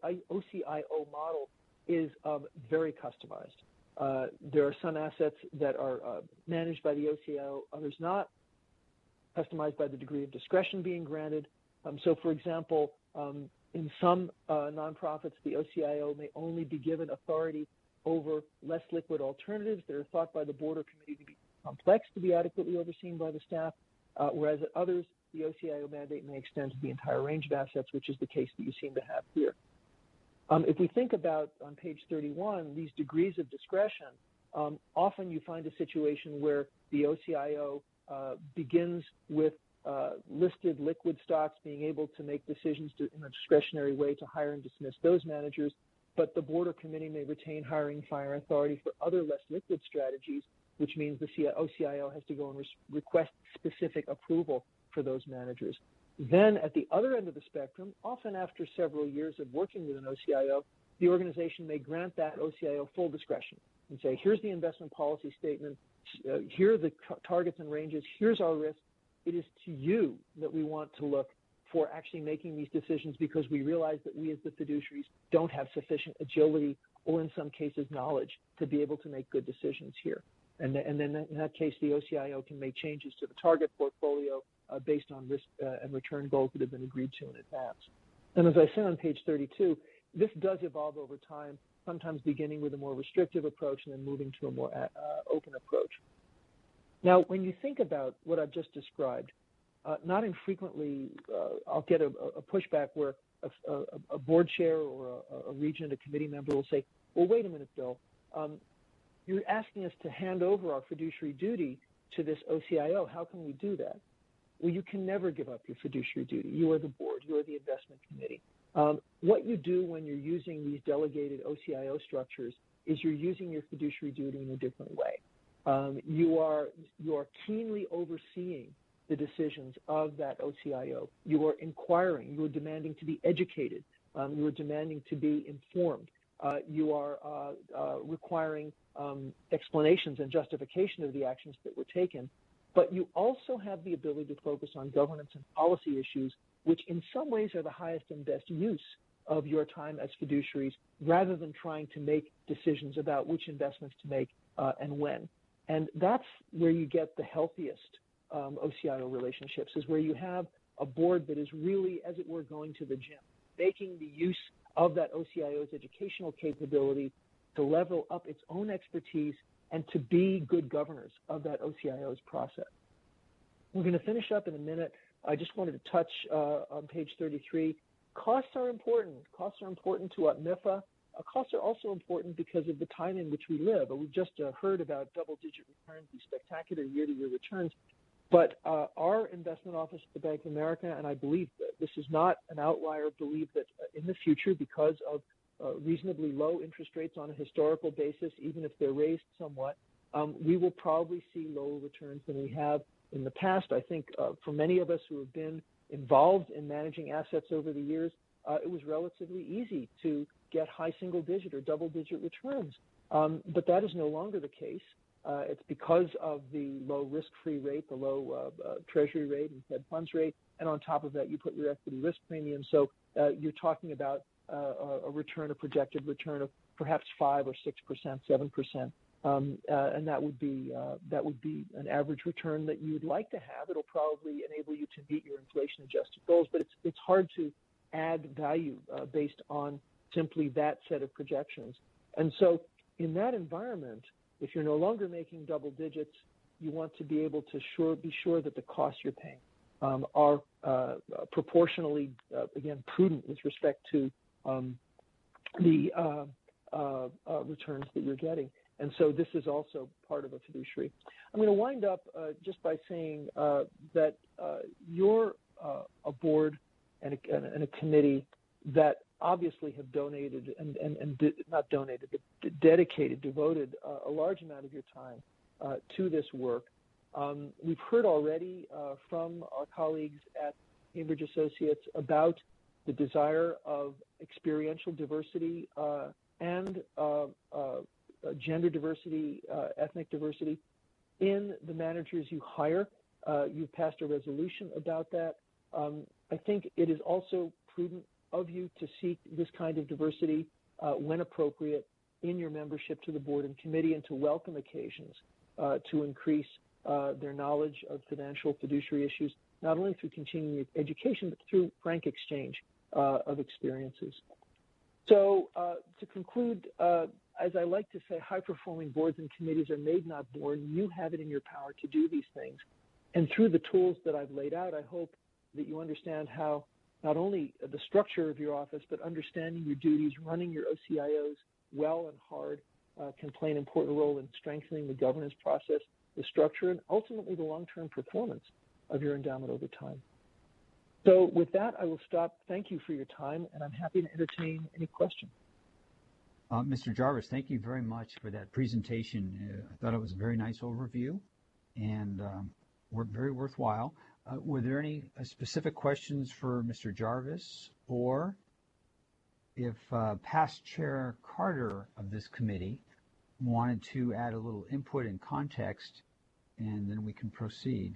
model is very customized. There are some assets that are managed by the OCIO, others not, customized by the degree of discretion being granted. So, for example, in some nonprofits, the OCIO may only be given authority over less liquid alternatives that are thought by the board or committee to be complex to be adequately overseen by the staff, whereas at others, the OCIO mandate may extend to the entire range of assets, which is the case that you seem to have here. If we think about, on page 31, these degrees of discretion, often you find a situation where the OCIO begins with listed liquid stocks being able to make decisions in a discretionary way to hire and dismiss those managers, but the board or committee may retain hiring and firing authority for other less liquid strategies, which means the OCIO has to go and request specific approval for those managers. Then at the other end of the spectrum, often after several years of working with an OCIO, the organization may grant that OCIO full discretion and say, here's the investment policy statement, here are the targets and ranges, here's our risk. It is to you that we want to look for actually making these decisions because we realize that we as the fiduciaries don't have sufficient agility or in some cases knowledge to be able to make good decisions here. And then in that case, the OCIO can make changes to the target portfolio based on risk and return goals that have been agreed to in advance. And as I said on page 32, this does evolve over time, sometimes beginning with a more restrictive approach and then moving to a more open approach. Now, when you think about what I've just described, not infrequently I'll get a pushback where a board chair or a regent, a committee member will say, well, wait a minute, Bill, you're asking us to hand over our fiduciary duty to this OCIO. How can we do that? Well, you can never give up your fiduciary duty. You are the board. You are the investment committee. What you do when you're using these delegated OCIO structures is you're using your fiduciary duty in a different way. You are keenly overseeing the decisions of that OCIO. You are inquiring. You are demanding to be educated. You are demanding to be informed. You are requiring explanations and justification of the actions that were taken. But you also have the ability to focus on governance and policy issues, which in some ways are the highest and best use of your time as fiduciaries, rather than trying to make decisions about which investments to make and when. And that's where you get the healthiest OCIO relationships, is where you have a board that is really, as it were, going to the gym, making the use of that OCIO's educational capability to level up its own expertise and to be good governors of that OCIO's process. We're going to finish up in a minute I just wanted to touch on page 33. Costs are important. Costs are important to MIFA. Costs are also important because of the time in which we live. We've just heard about double-digit returns, these spectacular year-to-year returns. But our investment office at the Bank of America, and I believe that this is not an outlier, believe that in the future, because of reasonably low interest rates on a historical basis, even if they're raised somewhat, we will probably see lower returns than we have in the past. I think for many of us who have been involved in managing assets over the years, it was relatively easy to get high single-digit or double-digit returns. But that is no longer the case. It's because of the low risk-free rate, the low treasury rate and Fed funds rate, and on top of that, you put your equity risk premium. So you're talking about a projected return of perhaps 5 or 6%, 7%, and that would be an average return that you would like to have. It'll probably enable you to meet your inflation-adjusted goals, but it's hard to add value based on simply that set of projections. And so in that environment, if you're no longer making double digits, you want to be able to be sure that the costs you're paying are proportionally, again, prudent with respect to the returns that you're getting. And so this is also part of a fiduciary. I'm going to wind up just by saying that you're a board and a committee that obviously have donated not donated, but dedicated, devoted a large amount of your time to this work. We've heard already from our colleagues at Cambridge Associates about the desire of experiential diversity and gender diversity, ethnic diversity in the managers you hire. You've passed a resolution about that. I think it is also prudent of you to seek this kind of diversity when appropriate in your membership to the board and committee, and to welcome occasions to increase their knowledge of financial fiduciary issues, not only through continuing education, but through frank exchange of experiences. So to conclude, as I like to say, high-performing boards and committees are made, not born. You have it in your power to do these things. And through the tools that I've laid out, I hope that you understand how not only the structure of your office, but understanding your duties, running your OCIOs well and hard can play an important role in strengthening the governance process, the structure, and ultimately the long-term performance of your endowment over time. So with that, I will stop. Thank you for your time, and I'm happy to entertain any questions. Mr. Jarvis, thank you very much for that presentation. I thought it was a very nice overview and very worthwhile. Were there any specific questions for Mr. Jarvis, or if past Chair Carter of this committee wanted to add a little input and context, and then we can proceed?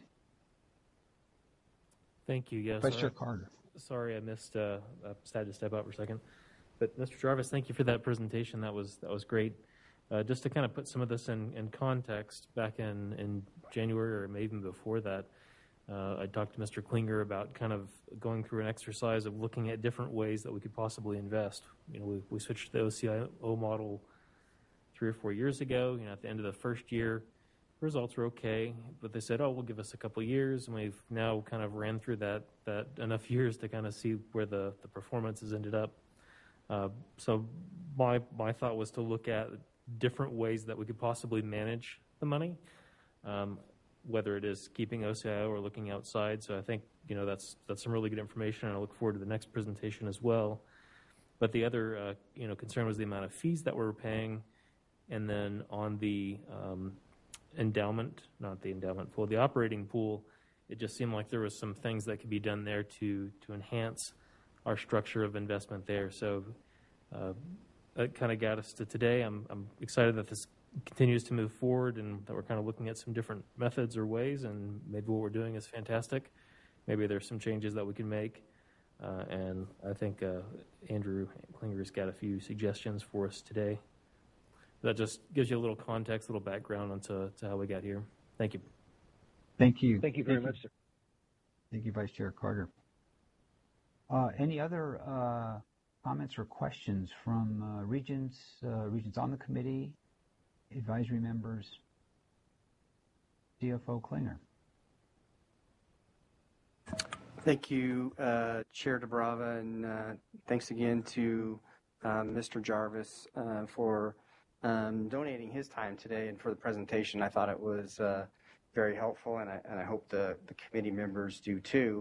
Thank you. Yes, Vice Chair Carter. Sorry, I missed. I had to step out for a second. But Mr. Jarvis, thank you for that presentation. That was great. Just to kind of put some of this in context, back in January or maybe even before that, I talked to Mr. Klinger about kind of going through an exercise of looking at different ways that we could possibly invest. You know, we switched to the OCIO model 3 or 4 years ago. You know, at the end of the first year, results were okay, but they said, "Oh, we'll give us a couple of years," and we've now kind of ran through that enough years to kind of see where the performance has ended up. So my thought was to look at different ways that we could possibly manage the money, whether it is keeping OCIO or looking outside. So I think, you know, that's some really good information, and I look forward to the next presentation as well. But the other concern was the amount of fees that we're paying, and then on the endowment, not the endowment pool, the operating pool, it just seemed like there was some things that could be done there to enhance our structure of investment there. So that kind of got us to today. I'm excited that this continues to move forward and that we're kind of looking at some different methods or ways, and maybe what we're doing is fantastic. Maybe there's some changes that we can make. And I think Andrew Klinger's got a few suggestions for us today. That just gives you a little context, a little background onto how we got here. Thank you. Thank you. Thank you very much, sir. Thank you, Vice Chair Carter. Any other comments or questions from regents on the committee, advisory members, CFO Klinger? Thank you, Chair DeBrava, and thanks again to Mr. Jarvis for donating his time today and for the presentation. I thought it was very helpful, and I hope the committee members do too.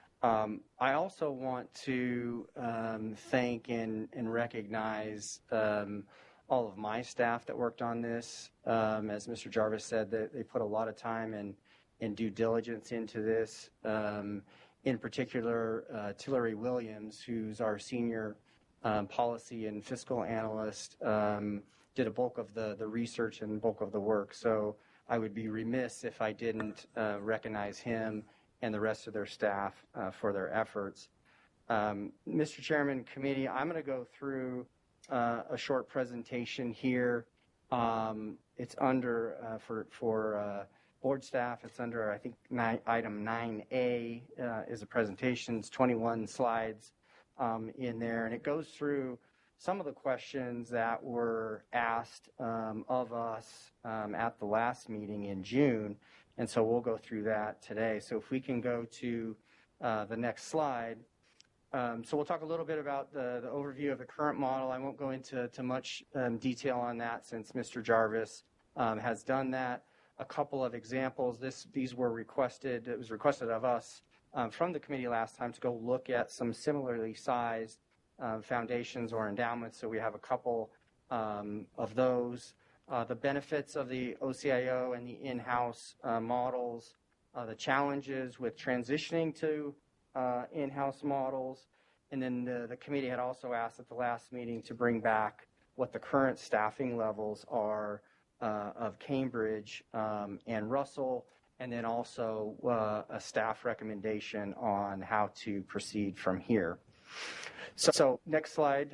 I also want to thank and recognize all of my staff that worked on this. As Mr. Jarvis said, they put a lot of time and due diligence into this. In particular, Tillery Williams, who's our senior policy and fiscal analyst, did a bulk of the research and bulk of the work. So I would be remiss if I didn't recognize him and the rest of their staff for their efforts. Mr. Chairman, committee, I'm going to go through a short presentation here. It's under, for board staff, it's under, I think, item 9A is a presentation. It's 21 slides in there, and it goes through some of the questions that were asked of us at the last meeting in June, and so we'll go through that today. So if we can go to the next slide. So we'll talk a little bit about the overview of the current model. I won't go into much detail on that since Mr. Jarvis has done that. A couple of examples. These were requested. It was requested of us from the committee last time to go look at some similarly sized foundations or endowments. So we have a couple of those. The benefits of the OCIO and the in-house models, the challenges with transitioning to in-house models, and then the committee had also asked at the last meeting to bring back what the current staffing levels are of Cambridge and Russell, and then also a staff recommendation on how to proceed from here. So next slide.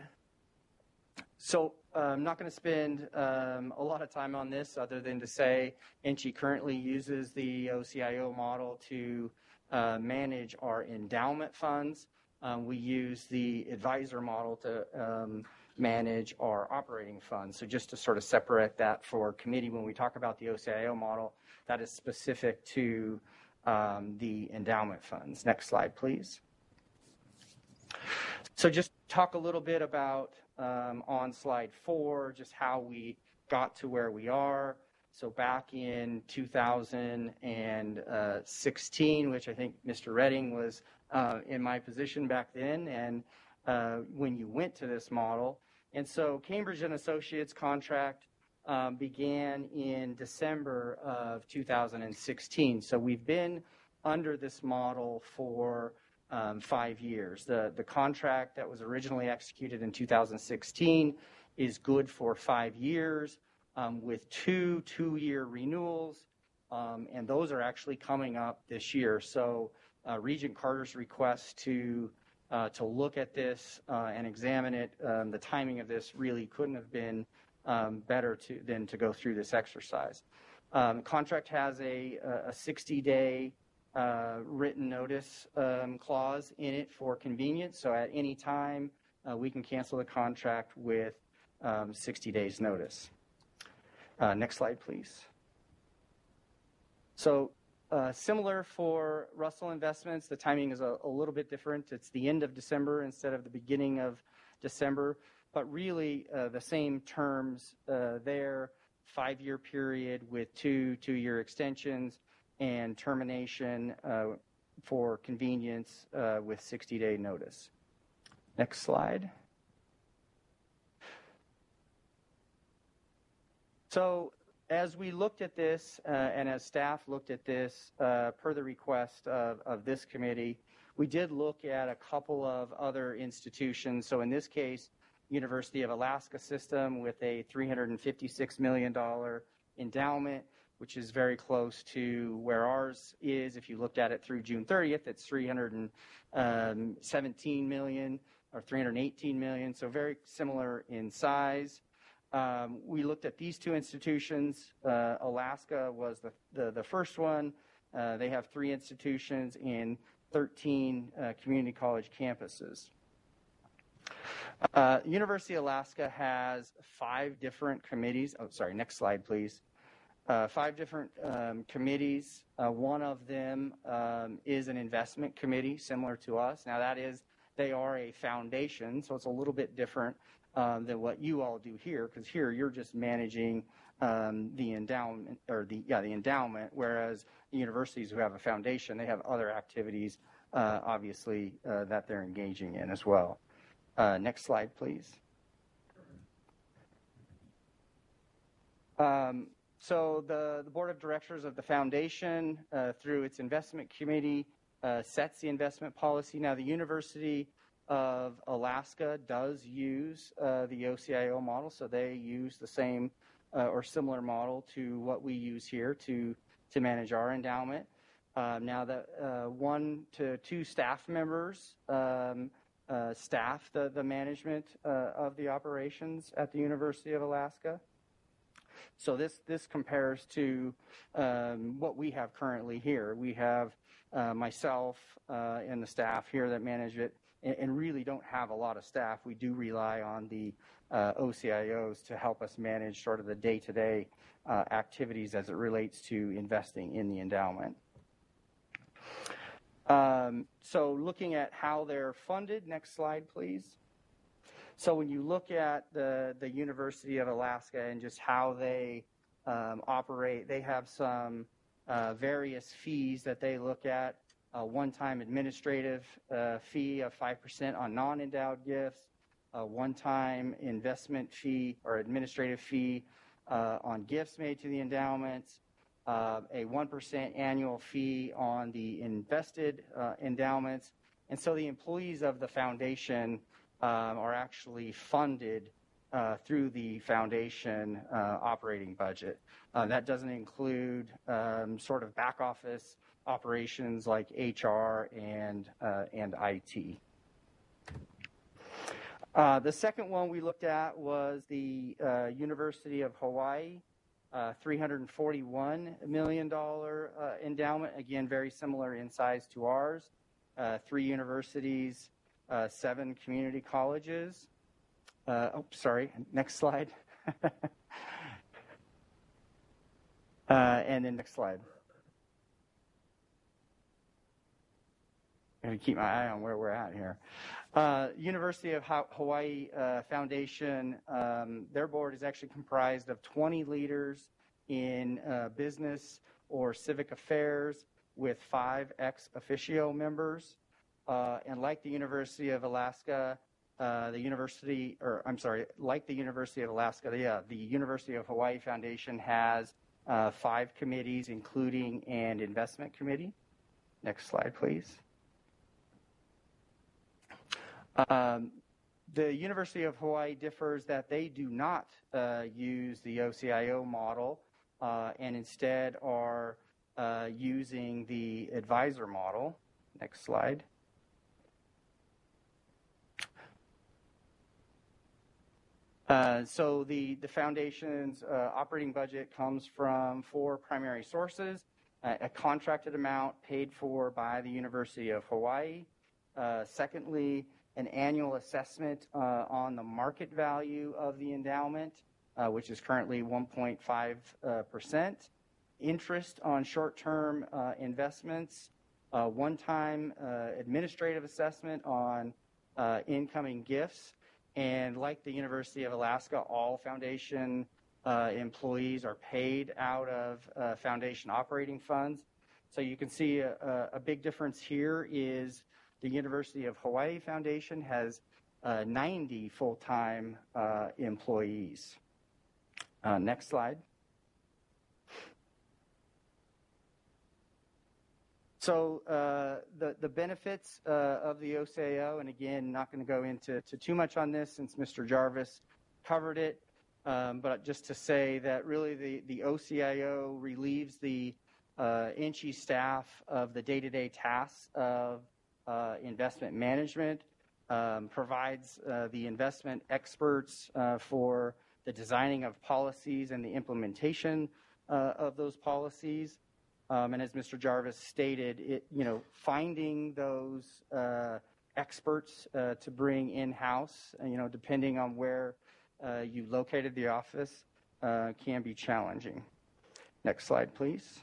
So I'm not going to spend a lot of time on this other than to say NCHE currently uses the OCIO model to manage our endowment funds. We use the advisor model to manage our operating funds. So just to sort of separate that for committee, when we talk about the OCIO model, that is specific to the endowment funds. Next slide, please. So just talk a little bit about on slide 4, just how we got to where we are. So back in 2016, which I think Mr. Redding was in my position back then, and when you went to this model. And so Cambridge & Associates contract began in December of 2016. So we've been under this model for 5 years. The contract that was originally executed in 2016 is good for 5 years with two-year renewals, and those are actually coming up this year. So Regent Carter's request to look at this and examine it, the timing of this really couldn't have been better than to go through this exercise. Contract has a 60-day written notice clause in it for convenience. So at any time, we can cancel the contract with 60 days notice. Next slide, please. So similar for Russell Investments, the timing is a little bit different. It's the end of December instead of the beginning of December, but really the same terms there, 5-year period with two-year extensions, and termination for convenience with 60-day notice. Next slide. So as we looked at this and as staff looked at this per the request of this committee, we did look at a couple of other institutions. So in this case, University of Alaska System with a $356 million endowment, which is very close to where ours is. If you looked at it through June 30th, it's $317 million or $318 million, so very similar in size. We looked at these two institutions. Alaska was the first one. They have 3 institutions in 13 community college campuses. University of Alaska has 5 different committees. Oh, sorry, next slide, please. 5 different committees. One of them is an investment committee similar to us. Now they are a foundation, so it's a little bit different than what you all do here, because here you're just managing the endowment, the endowment, whereas the universities who have a foundation, they have other activities, obviously, that they're engaging in as well. Next slide, please. So the board of directors of the foundation, through its investment committee, sets the investment policy. Now, the University of Alaska does use the OCIO model, so they use the same or similar model to what we use here to manage our endowment. Now, the 1 to 2 staff members staff the management of the operations at the University of Alaska. So this compares to what we have currently here. We have myself and the staff here that manage it, and really don't have a lot of staff. We do rely on the OCIOs to help us manage sort of the day-to-day activities as it relates to investing in the endowment. So looking at how they're funded, next slide, please. So when you look at the University of Alaska and just how they operate, they have some various fees that they look at. A one-time administrative fee of 5% on non-endowed gifts, a one-time investment fee or administrative fee on gifts made to the endowments, a 1% annual fee on the invested endowments. And so the employees of the foundation are actually funded through the foundation operating budget. That doesn't include sort of back office operations like HR and IT. The second one we looked at was the University of Hawaii, $341 million endowment, again, very similar in size to ours. 3 universities, 7 community colleges. Next slide. And then next slide. I'm going to keep my eye on where we're at here. University of Hawaii Foundation, their board is actually comprised of 20 leaders in business or civic affairs with 5 ex officio members. And like the University of Alaska, the University of Hawaii Foundation has 5 committees, including an investment committee. Next slide, please. The University of Hawaii differs that they do not use the OCIO model and instead are using the advisor model. Next slide. So the foundation's operating budget comes from 4 primary sources: a contracted amount paid for by the University of Hawaii. Secondly, an annual assessment on the market value of the endowment, which is currently 1.5%. Interest on short-term investments, one-time administrative assessment on incoming gifts. And like the University of Alaska, all foundation employees are paid out of foundation operating funds. So you can see a big difference here is the University of Hawaii Foundation has 90 full-time employees. Next slide. So the benefits of the OCIO, and again, not going to go into too much on this since Mr. Jarvis covered it, but just to say that really the OCIO relieves the NCHE staff of the day-to-day tasks of investment management, provides the investment experts for the designing of policies and the implementation of those policies. And as Mr. Jarvis stated, finding those experts to bring in-house, depending on where you located the office, can be challenging. Next slide, please.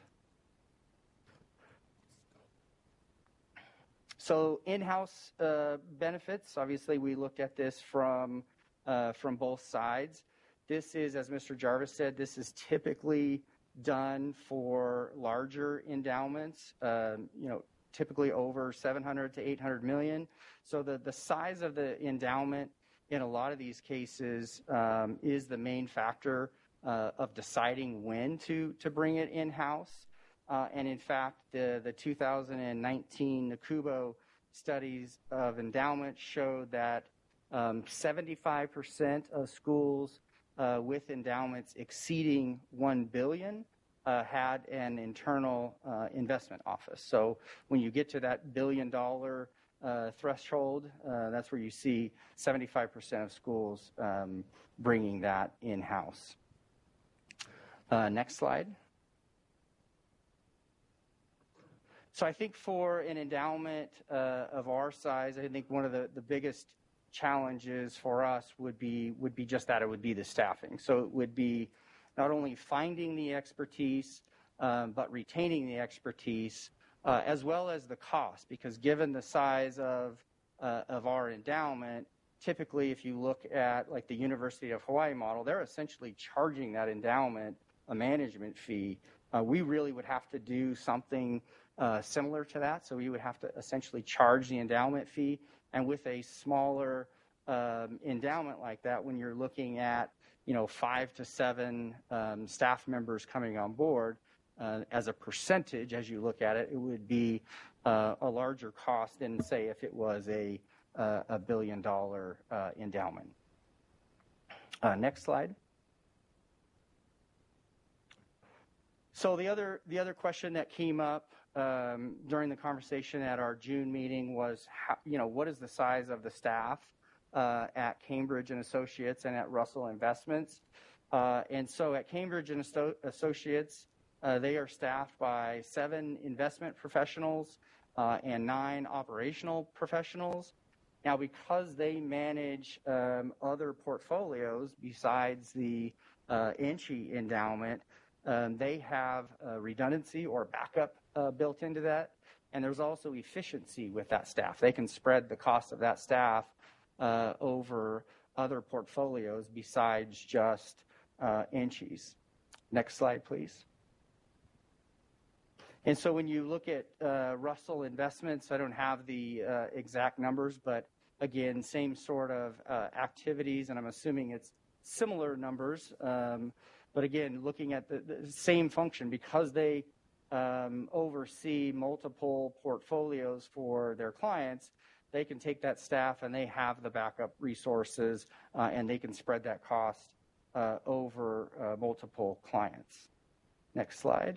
So in-house benefits, obviously we looked at this from both sides. This is, as Mr. Jarvis said, this is typically done for larger endowments, typically over 700 to 800 million. So the size of the endowment in a lot of these cases is the main factor of deciding when to bring it in-house. And in fact, the 2019 NACUBO studies of endowment showed that 75% of schools with endowments exceeding $1 billion had an internal investment office. So when you get to that $1 billion threshold, that's where you see 75% of schools bringing that in-house. Next slide. So I think for an endowment of our size, I think one of the biggest challenges for us would be just that. It would be the staffing. So it would be not only finding the expertise, but retaining the expertise, as well as the cost. Because given the size of our endowment, typically if you look at like the University of Hawaii model, they're essentially charging that endowment a management fee. We really would have to do something similar to that. So we would have to essentially charge the endowment fee. And with a smaller endowment like that, when you're looking at 5 to 7 staff members coming on board, as a percentage, as you look at it, it would be a larger cost than, say, if it was a $1 billion endowment. Next slide. So the other question that came up during the conversation at our June meeting was, what is the size of the staff at Cambridge and Associates and at Russell Investments? And so at Cambridge and Associates, they are staffed by 7 investment professionals and 9 operational professionals. Now, because they manage other portfolios besides the Enchi endowment, they have redundancy or backup built into that. And there's also efficiency with that staff. They can spread the cost of that staff over other portfolios besides just Enchi's. Next slide, please. And so when you look at Russell Investments, I don't have the exact numbers, but again, same sort of activities, and I'm assuming it's similar numbers. But again, looking at the same function, because they oversee multiple portfolios for their clients, they can take that staff and they have the backup resources and they can spread that cost over multiple clients. Next slide.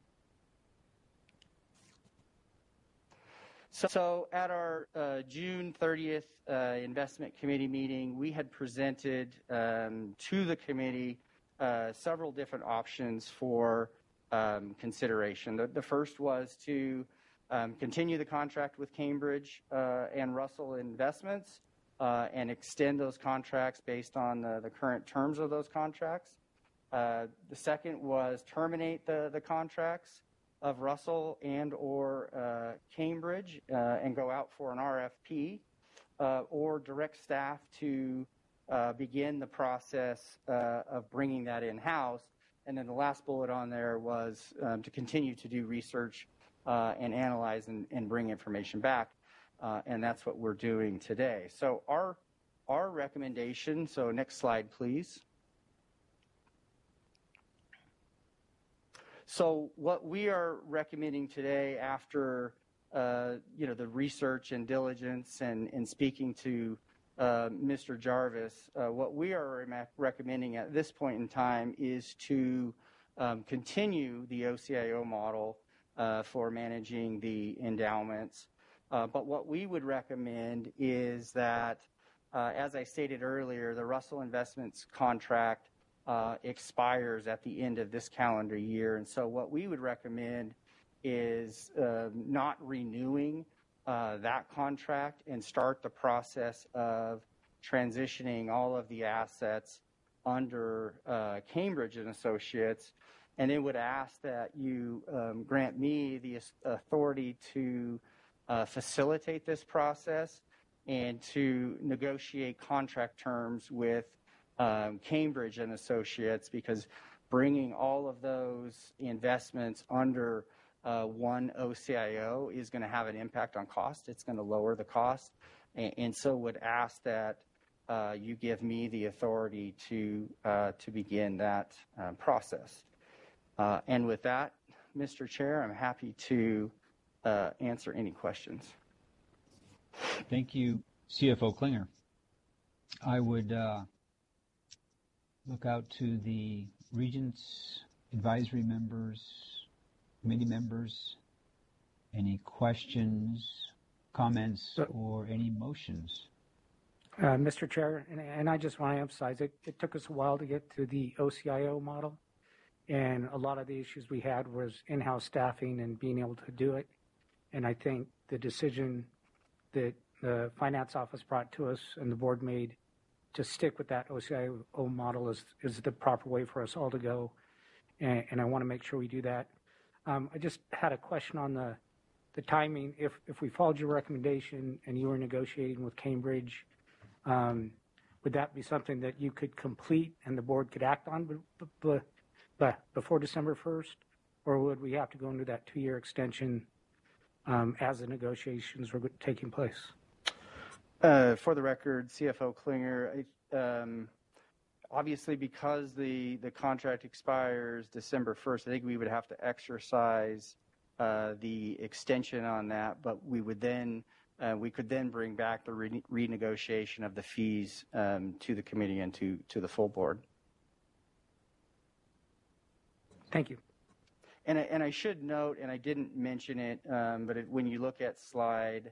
So at our June 30th investment committee meeting, we had presented to the committee several different options for consideration. The first was to continue the contract with Cambridge and Russell Investments and extend those contracts based on the current terms of those contracts. The second was terminate the contracts of Russell and or Cambridge and go out for an RFP or direct staff to begin the process of bringing that in-house. And then the last bullet on there was to continue to do research and analyze and bring information back. And that's what we're doing today. So our recommendation, so next slide, please. So what we are recommending today after, the research and diligence and speaking to Mr. Jarvis, what we are recommending at this point in time is to continue the OCIO model for managing the endowments. But what we would recommend is that, as I stated earlier, the Russell Investments contract expires at the end of this calendar year. And so what we would recommend is not renewing that contract and start the process of transitioning all of the assets under Cambridge and Associates and then would ask that you grant me the authority to facilitate this process and to negotiate contract terms with Cambridge and Associates, because bringing all of those investments under one OCIO is going to have an impact on cost. It's going to lower the cost, and so would ask that you give me the authority to begin that process. And with that, Mr. Chair, I'm happy to answer any questions. Thank you, CFO Klinger. I would look out to the Regents, advisory members, committee members. Any questions, comments, or any motions? Mr. Chair, and I just want to emphasize, it took us a while to get to the OCIO model, and a lot of the issues we had was in-house staffing and being able to do it. And I think the decision that the finance office brought to us and the board made to stick with that OCIO model is the proper way for us all to go, and I want to make sure we do that. I just had a question on the timing. If we followed your recommendation and you were negotiating with Cambridge, would that be something that you could complete and the board could act on before December 1st, or would we have to go into that 2-year extension as the negotiations were taking place? For the record, CFO Klinger, obviously because the contract expires December 1st, I think we would have to exercise the extension on that, but we could then bring back the renegotiation of the fees to the committee and to the full board. Thank you. And I should note, and I didn't mention it, but when you look at slide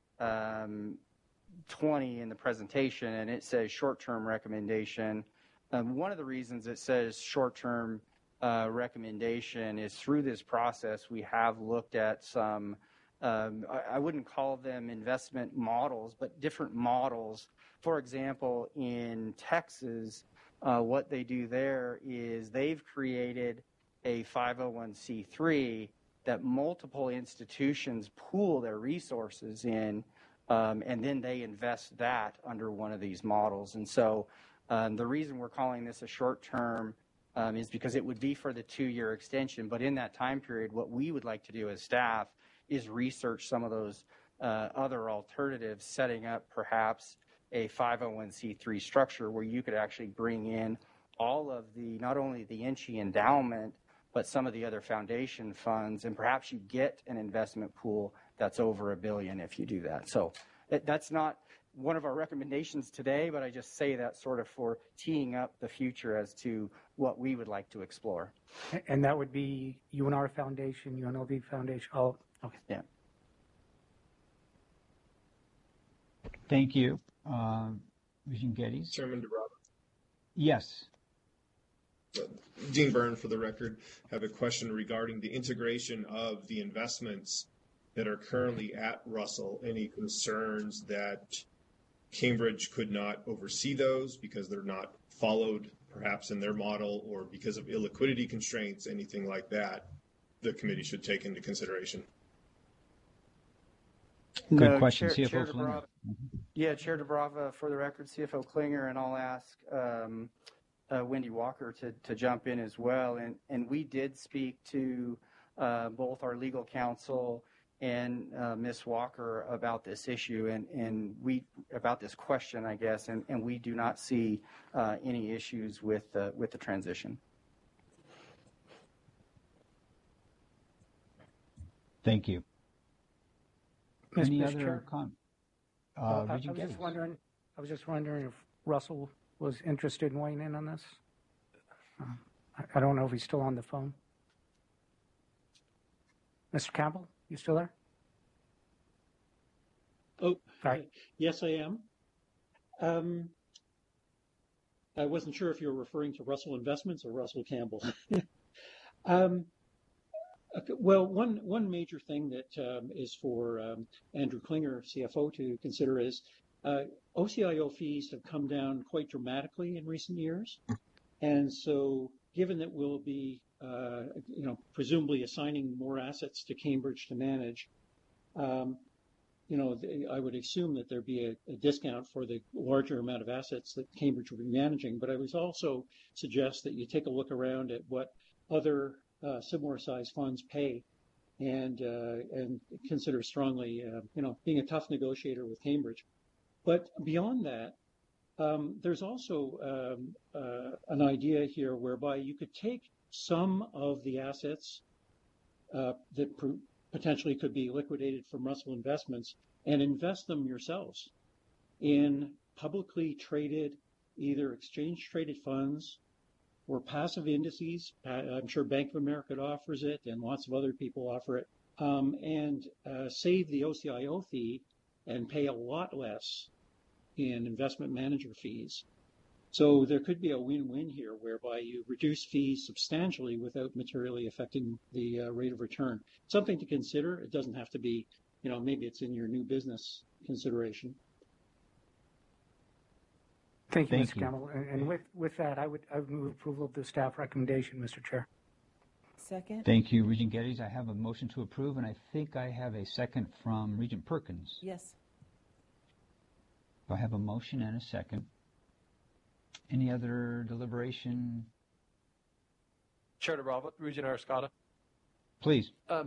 20 in the presentation, and it says short-term recommendation, one of the reasons it says short-term recommendation is through this process we have looked at some, I wouldn't call them investment models, but different models. For example, in Texas, what they do there is they've created a 501c3 that multiple institutions pool their resources in, and then they invest that under one of these models. And so the reason we're calling this a short-term is because it would be for the 2-year extension, but in that time period, what we would like to do as staff is research some of those other alternatives, setting up perhaps a 501c3 structure where you could actually bring in all of the, not only the INCHE endowment, but some of the other foundation funds, and perhaps you get an investment pool that's over $1 billion if you do that. So that's not one of our recommendations today, but I just say that sort of for teeing up the future as to what we would like to explore. And that would be UNR Foundation, UNLV Foundation. Oh, okay. Yeah. Thank you. Regent Geddes. Chairman DeBrava. Yes. Dean Byrne, for the record, have a question regarding the integration of the investments that are currently at Russell. Any concerns that Cambridge could not oversee those because they're not followed perhaps in their model, or because of illiquidity constraints, anything like that, the committee should take into consideration? Good question, Chair CFO Klinger. Yeah, Chair DeBrava, for the record, CFO Klinger, and I'll ask Wendy Walker to jump in as well. And we did speak to both our legal counsel and Ms. Walker about this issue, and we about this question, I guess, and we do not see any issues with the transition. Thank you. Any other comments? I was just wondering if Russell was interested in weighing in on this. I don't know if he's still on the phone. Mr. Campbell, you still there? Oh, right. Yes, I am. I wasn't sure if you were referring to Russell Investments or Russell Campbell. Well, one major thing that is for Andrew Klinger, CFO, to consider is OCIO fees have come down quite dramatically in recent years. And so given that we'll be, presumably assigning more assets to Cambridge to manage, I would assume that there'd be a discount for the larger amount of assets that Cambridge will be managing. But I would also suggest that you take a look around at what other similar size funds pay, and consider strongly, being a tough negotiator with Cambridge. But beyond that, there's also an idea here whereby you could take some of the assets that potentially could be liquidated from Russell Investments and invest them yourselves in publicly traded, either exchange traded funds or passive indices. I'm sure Bank of America offers it, and lots of other people offer it, and save the OCIO fee and pay a lot less in investment manager fees. So there could be a win-win here whereby you reduce fees substantially without materially affecting the rate of return. Something to consider. It doesn't have to be, maybe it's in your new business consideration. Thank you, Mr. Campbell. And with that, I would move approval of the staff recommendation, Mr. Chair. Second. Thank you, Regent Geddes. I have a motion to approve, and I think I have a second from Regent Perkins. Yes. I have a motion and a second. Any other deliberation? Chair DeBravo, Regent Arascata. Please.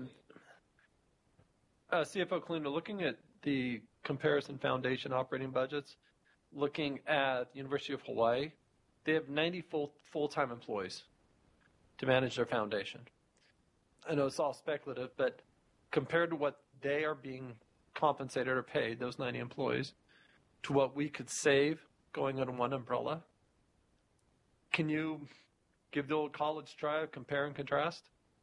CFO Cleaner, looking at the Comparison Foundation operating budgets, looking at the University of Hawaii, they have 90 full-time employees to manage their foundation. I know it's all speculative, but compared to what they are being compensated or paid, those 90 employees, to what we could save going under one umbrella, can you give the old college try of compare and contrast?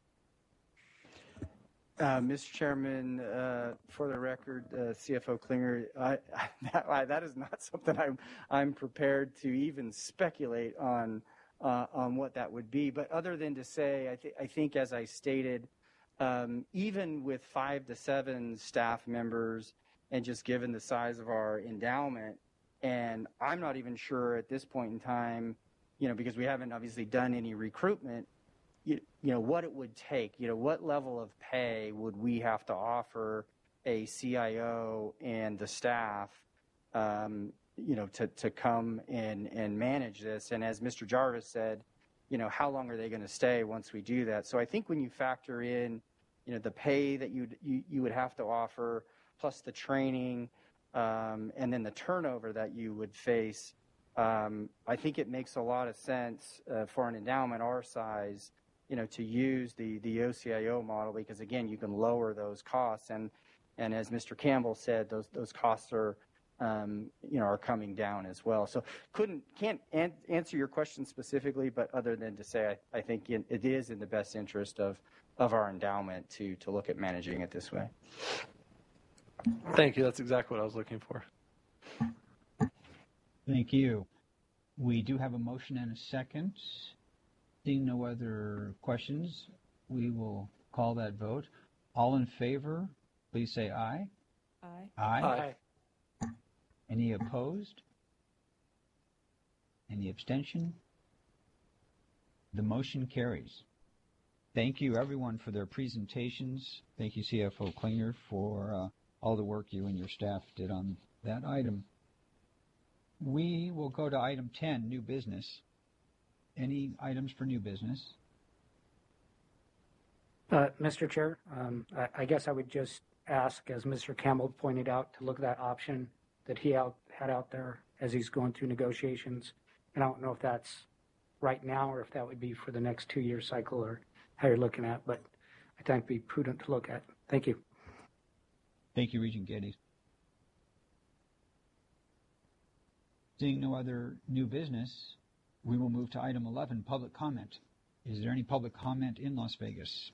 Mr. Chairman, for the record, CFO Klinger, that is not something I'm prepared to even speculate on what that would be. But other than to say, I think as I stated, even with 5 to 7 staff members, and just given the size of our endowment, and I'm not even sure at this point in time, because we haven't obviously done any recruitment, what it would take, what level of pay would we have to offer a CIO and the staff, to come and manage this. And as Mr. Jarvis said, how long are they going to stay once we do that? So I think when you factor in, the pay that you would have to offer, plus the training, and then the turnover that you would face, I think it makes a lot of sense for an endowment our size, to use the OCIO model, because again, you can lower those costs, and as Mr. Campbell said, those costs are are coming down as well. So can't answer your question specifically, but other than to say I think it is in the best interest of our endowment to look at managing it this way. Thank you. That's exactly what I was looking for. Thank you. We do have a motion and a second. Seeing no other questions, we will call that vote. All in favor, please say aye. Aye. Aye. Aye. Any opposed? Any abstention? The motion carries. Thank you, everyone, for their presentations. Thank you, CFO Klinger, for all the work you and your staff did on that item. We will go to item 10, new business. Any items for new business? Mr. Chair, I guess I would just ask, as Mr. Campbell pointed out, to look at that option that he had out there as he's going through negotiations. And I don't know if that's right now or if that would be for the next 2-year cycle or how you're looking at, but I think it'd be prudent to look at. Thank you. Thank you, Regent Geddes. Seeing no other new business, we will move to item 11, public comment. Is there any public comment in Las Vegas?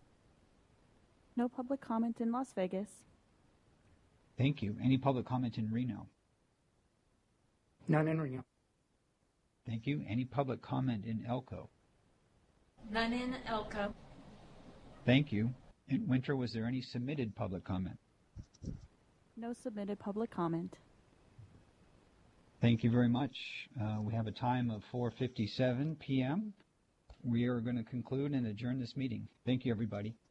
No public comment in Las Vegas. Thank you. Any public comment in Reno? None in Reno. Thank you. Any public comment in Elko? None in Elko. Thank you. In Winter, was there any submitted public comment? No submitted public comment. Thank you very much. We have a time of 4:57 p.m. we are going to conclude and adjourn this meeting. Thank you, everybody.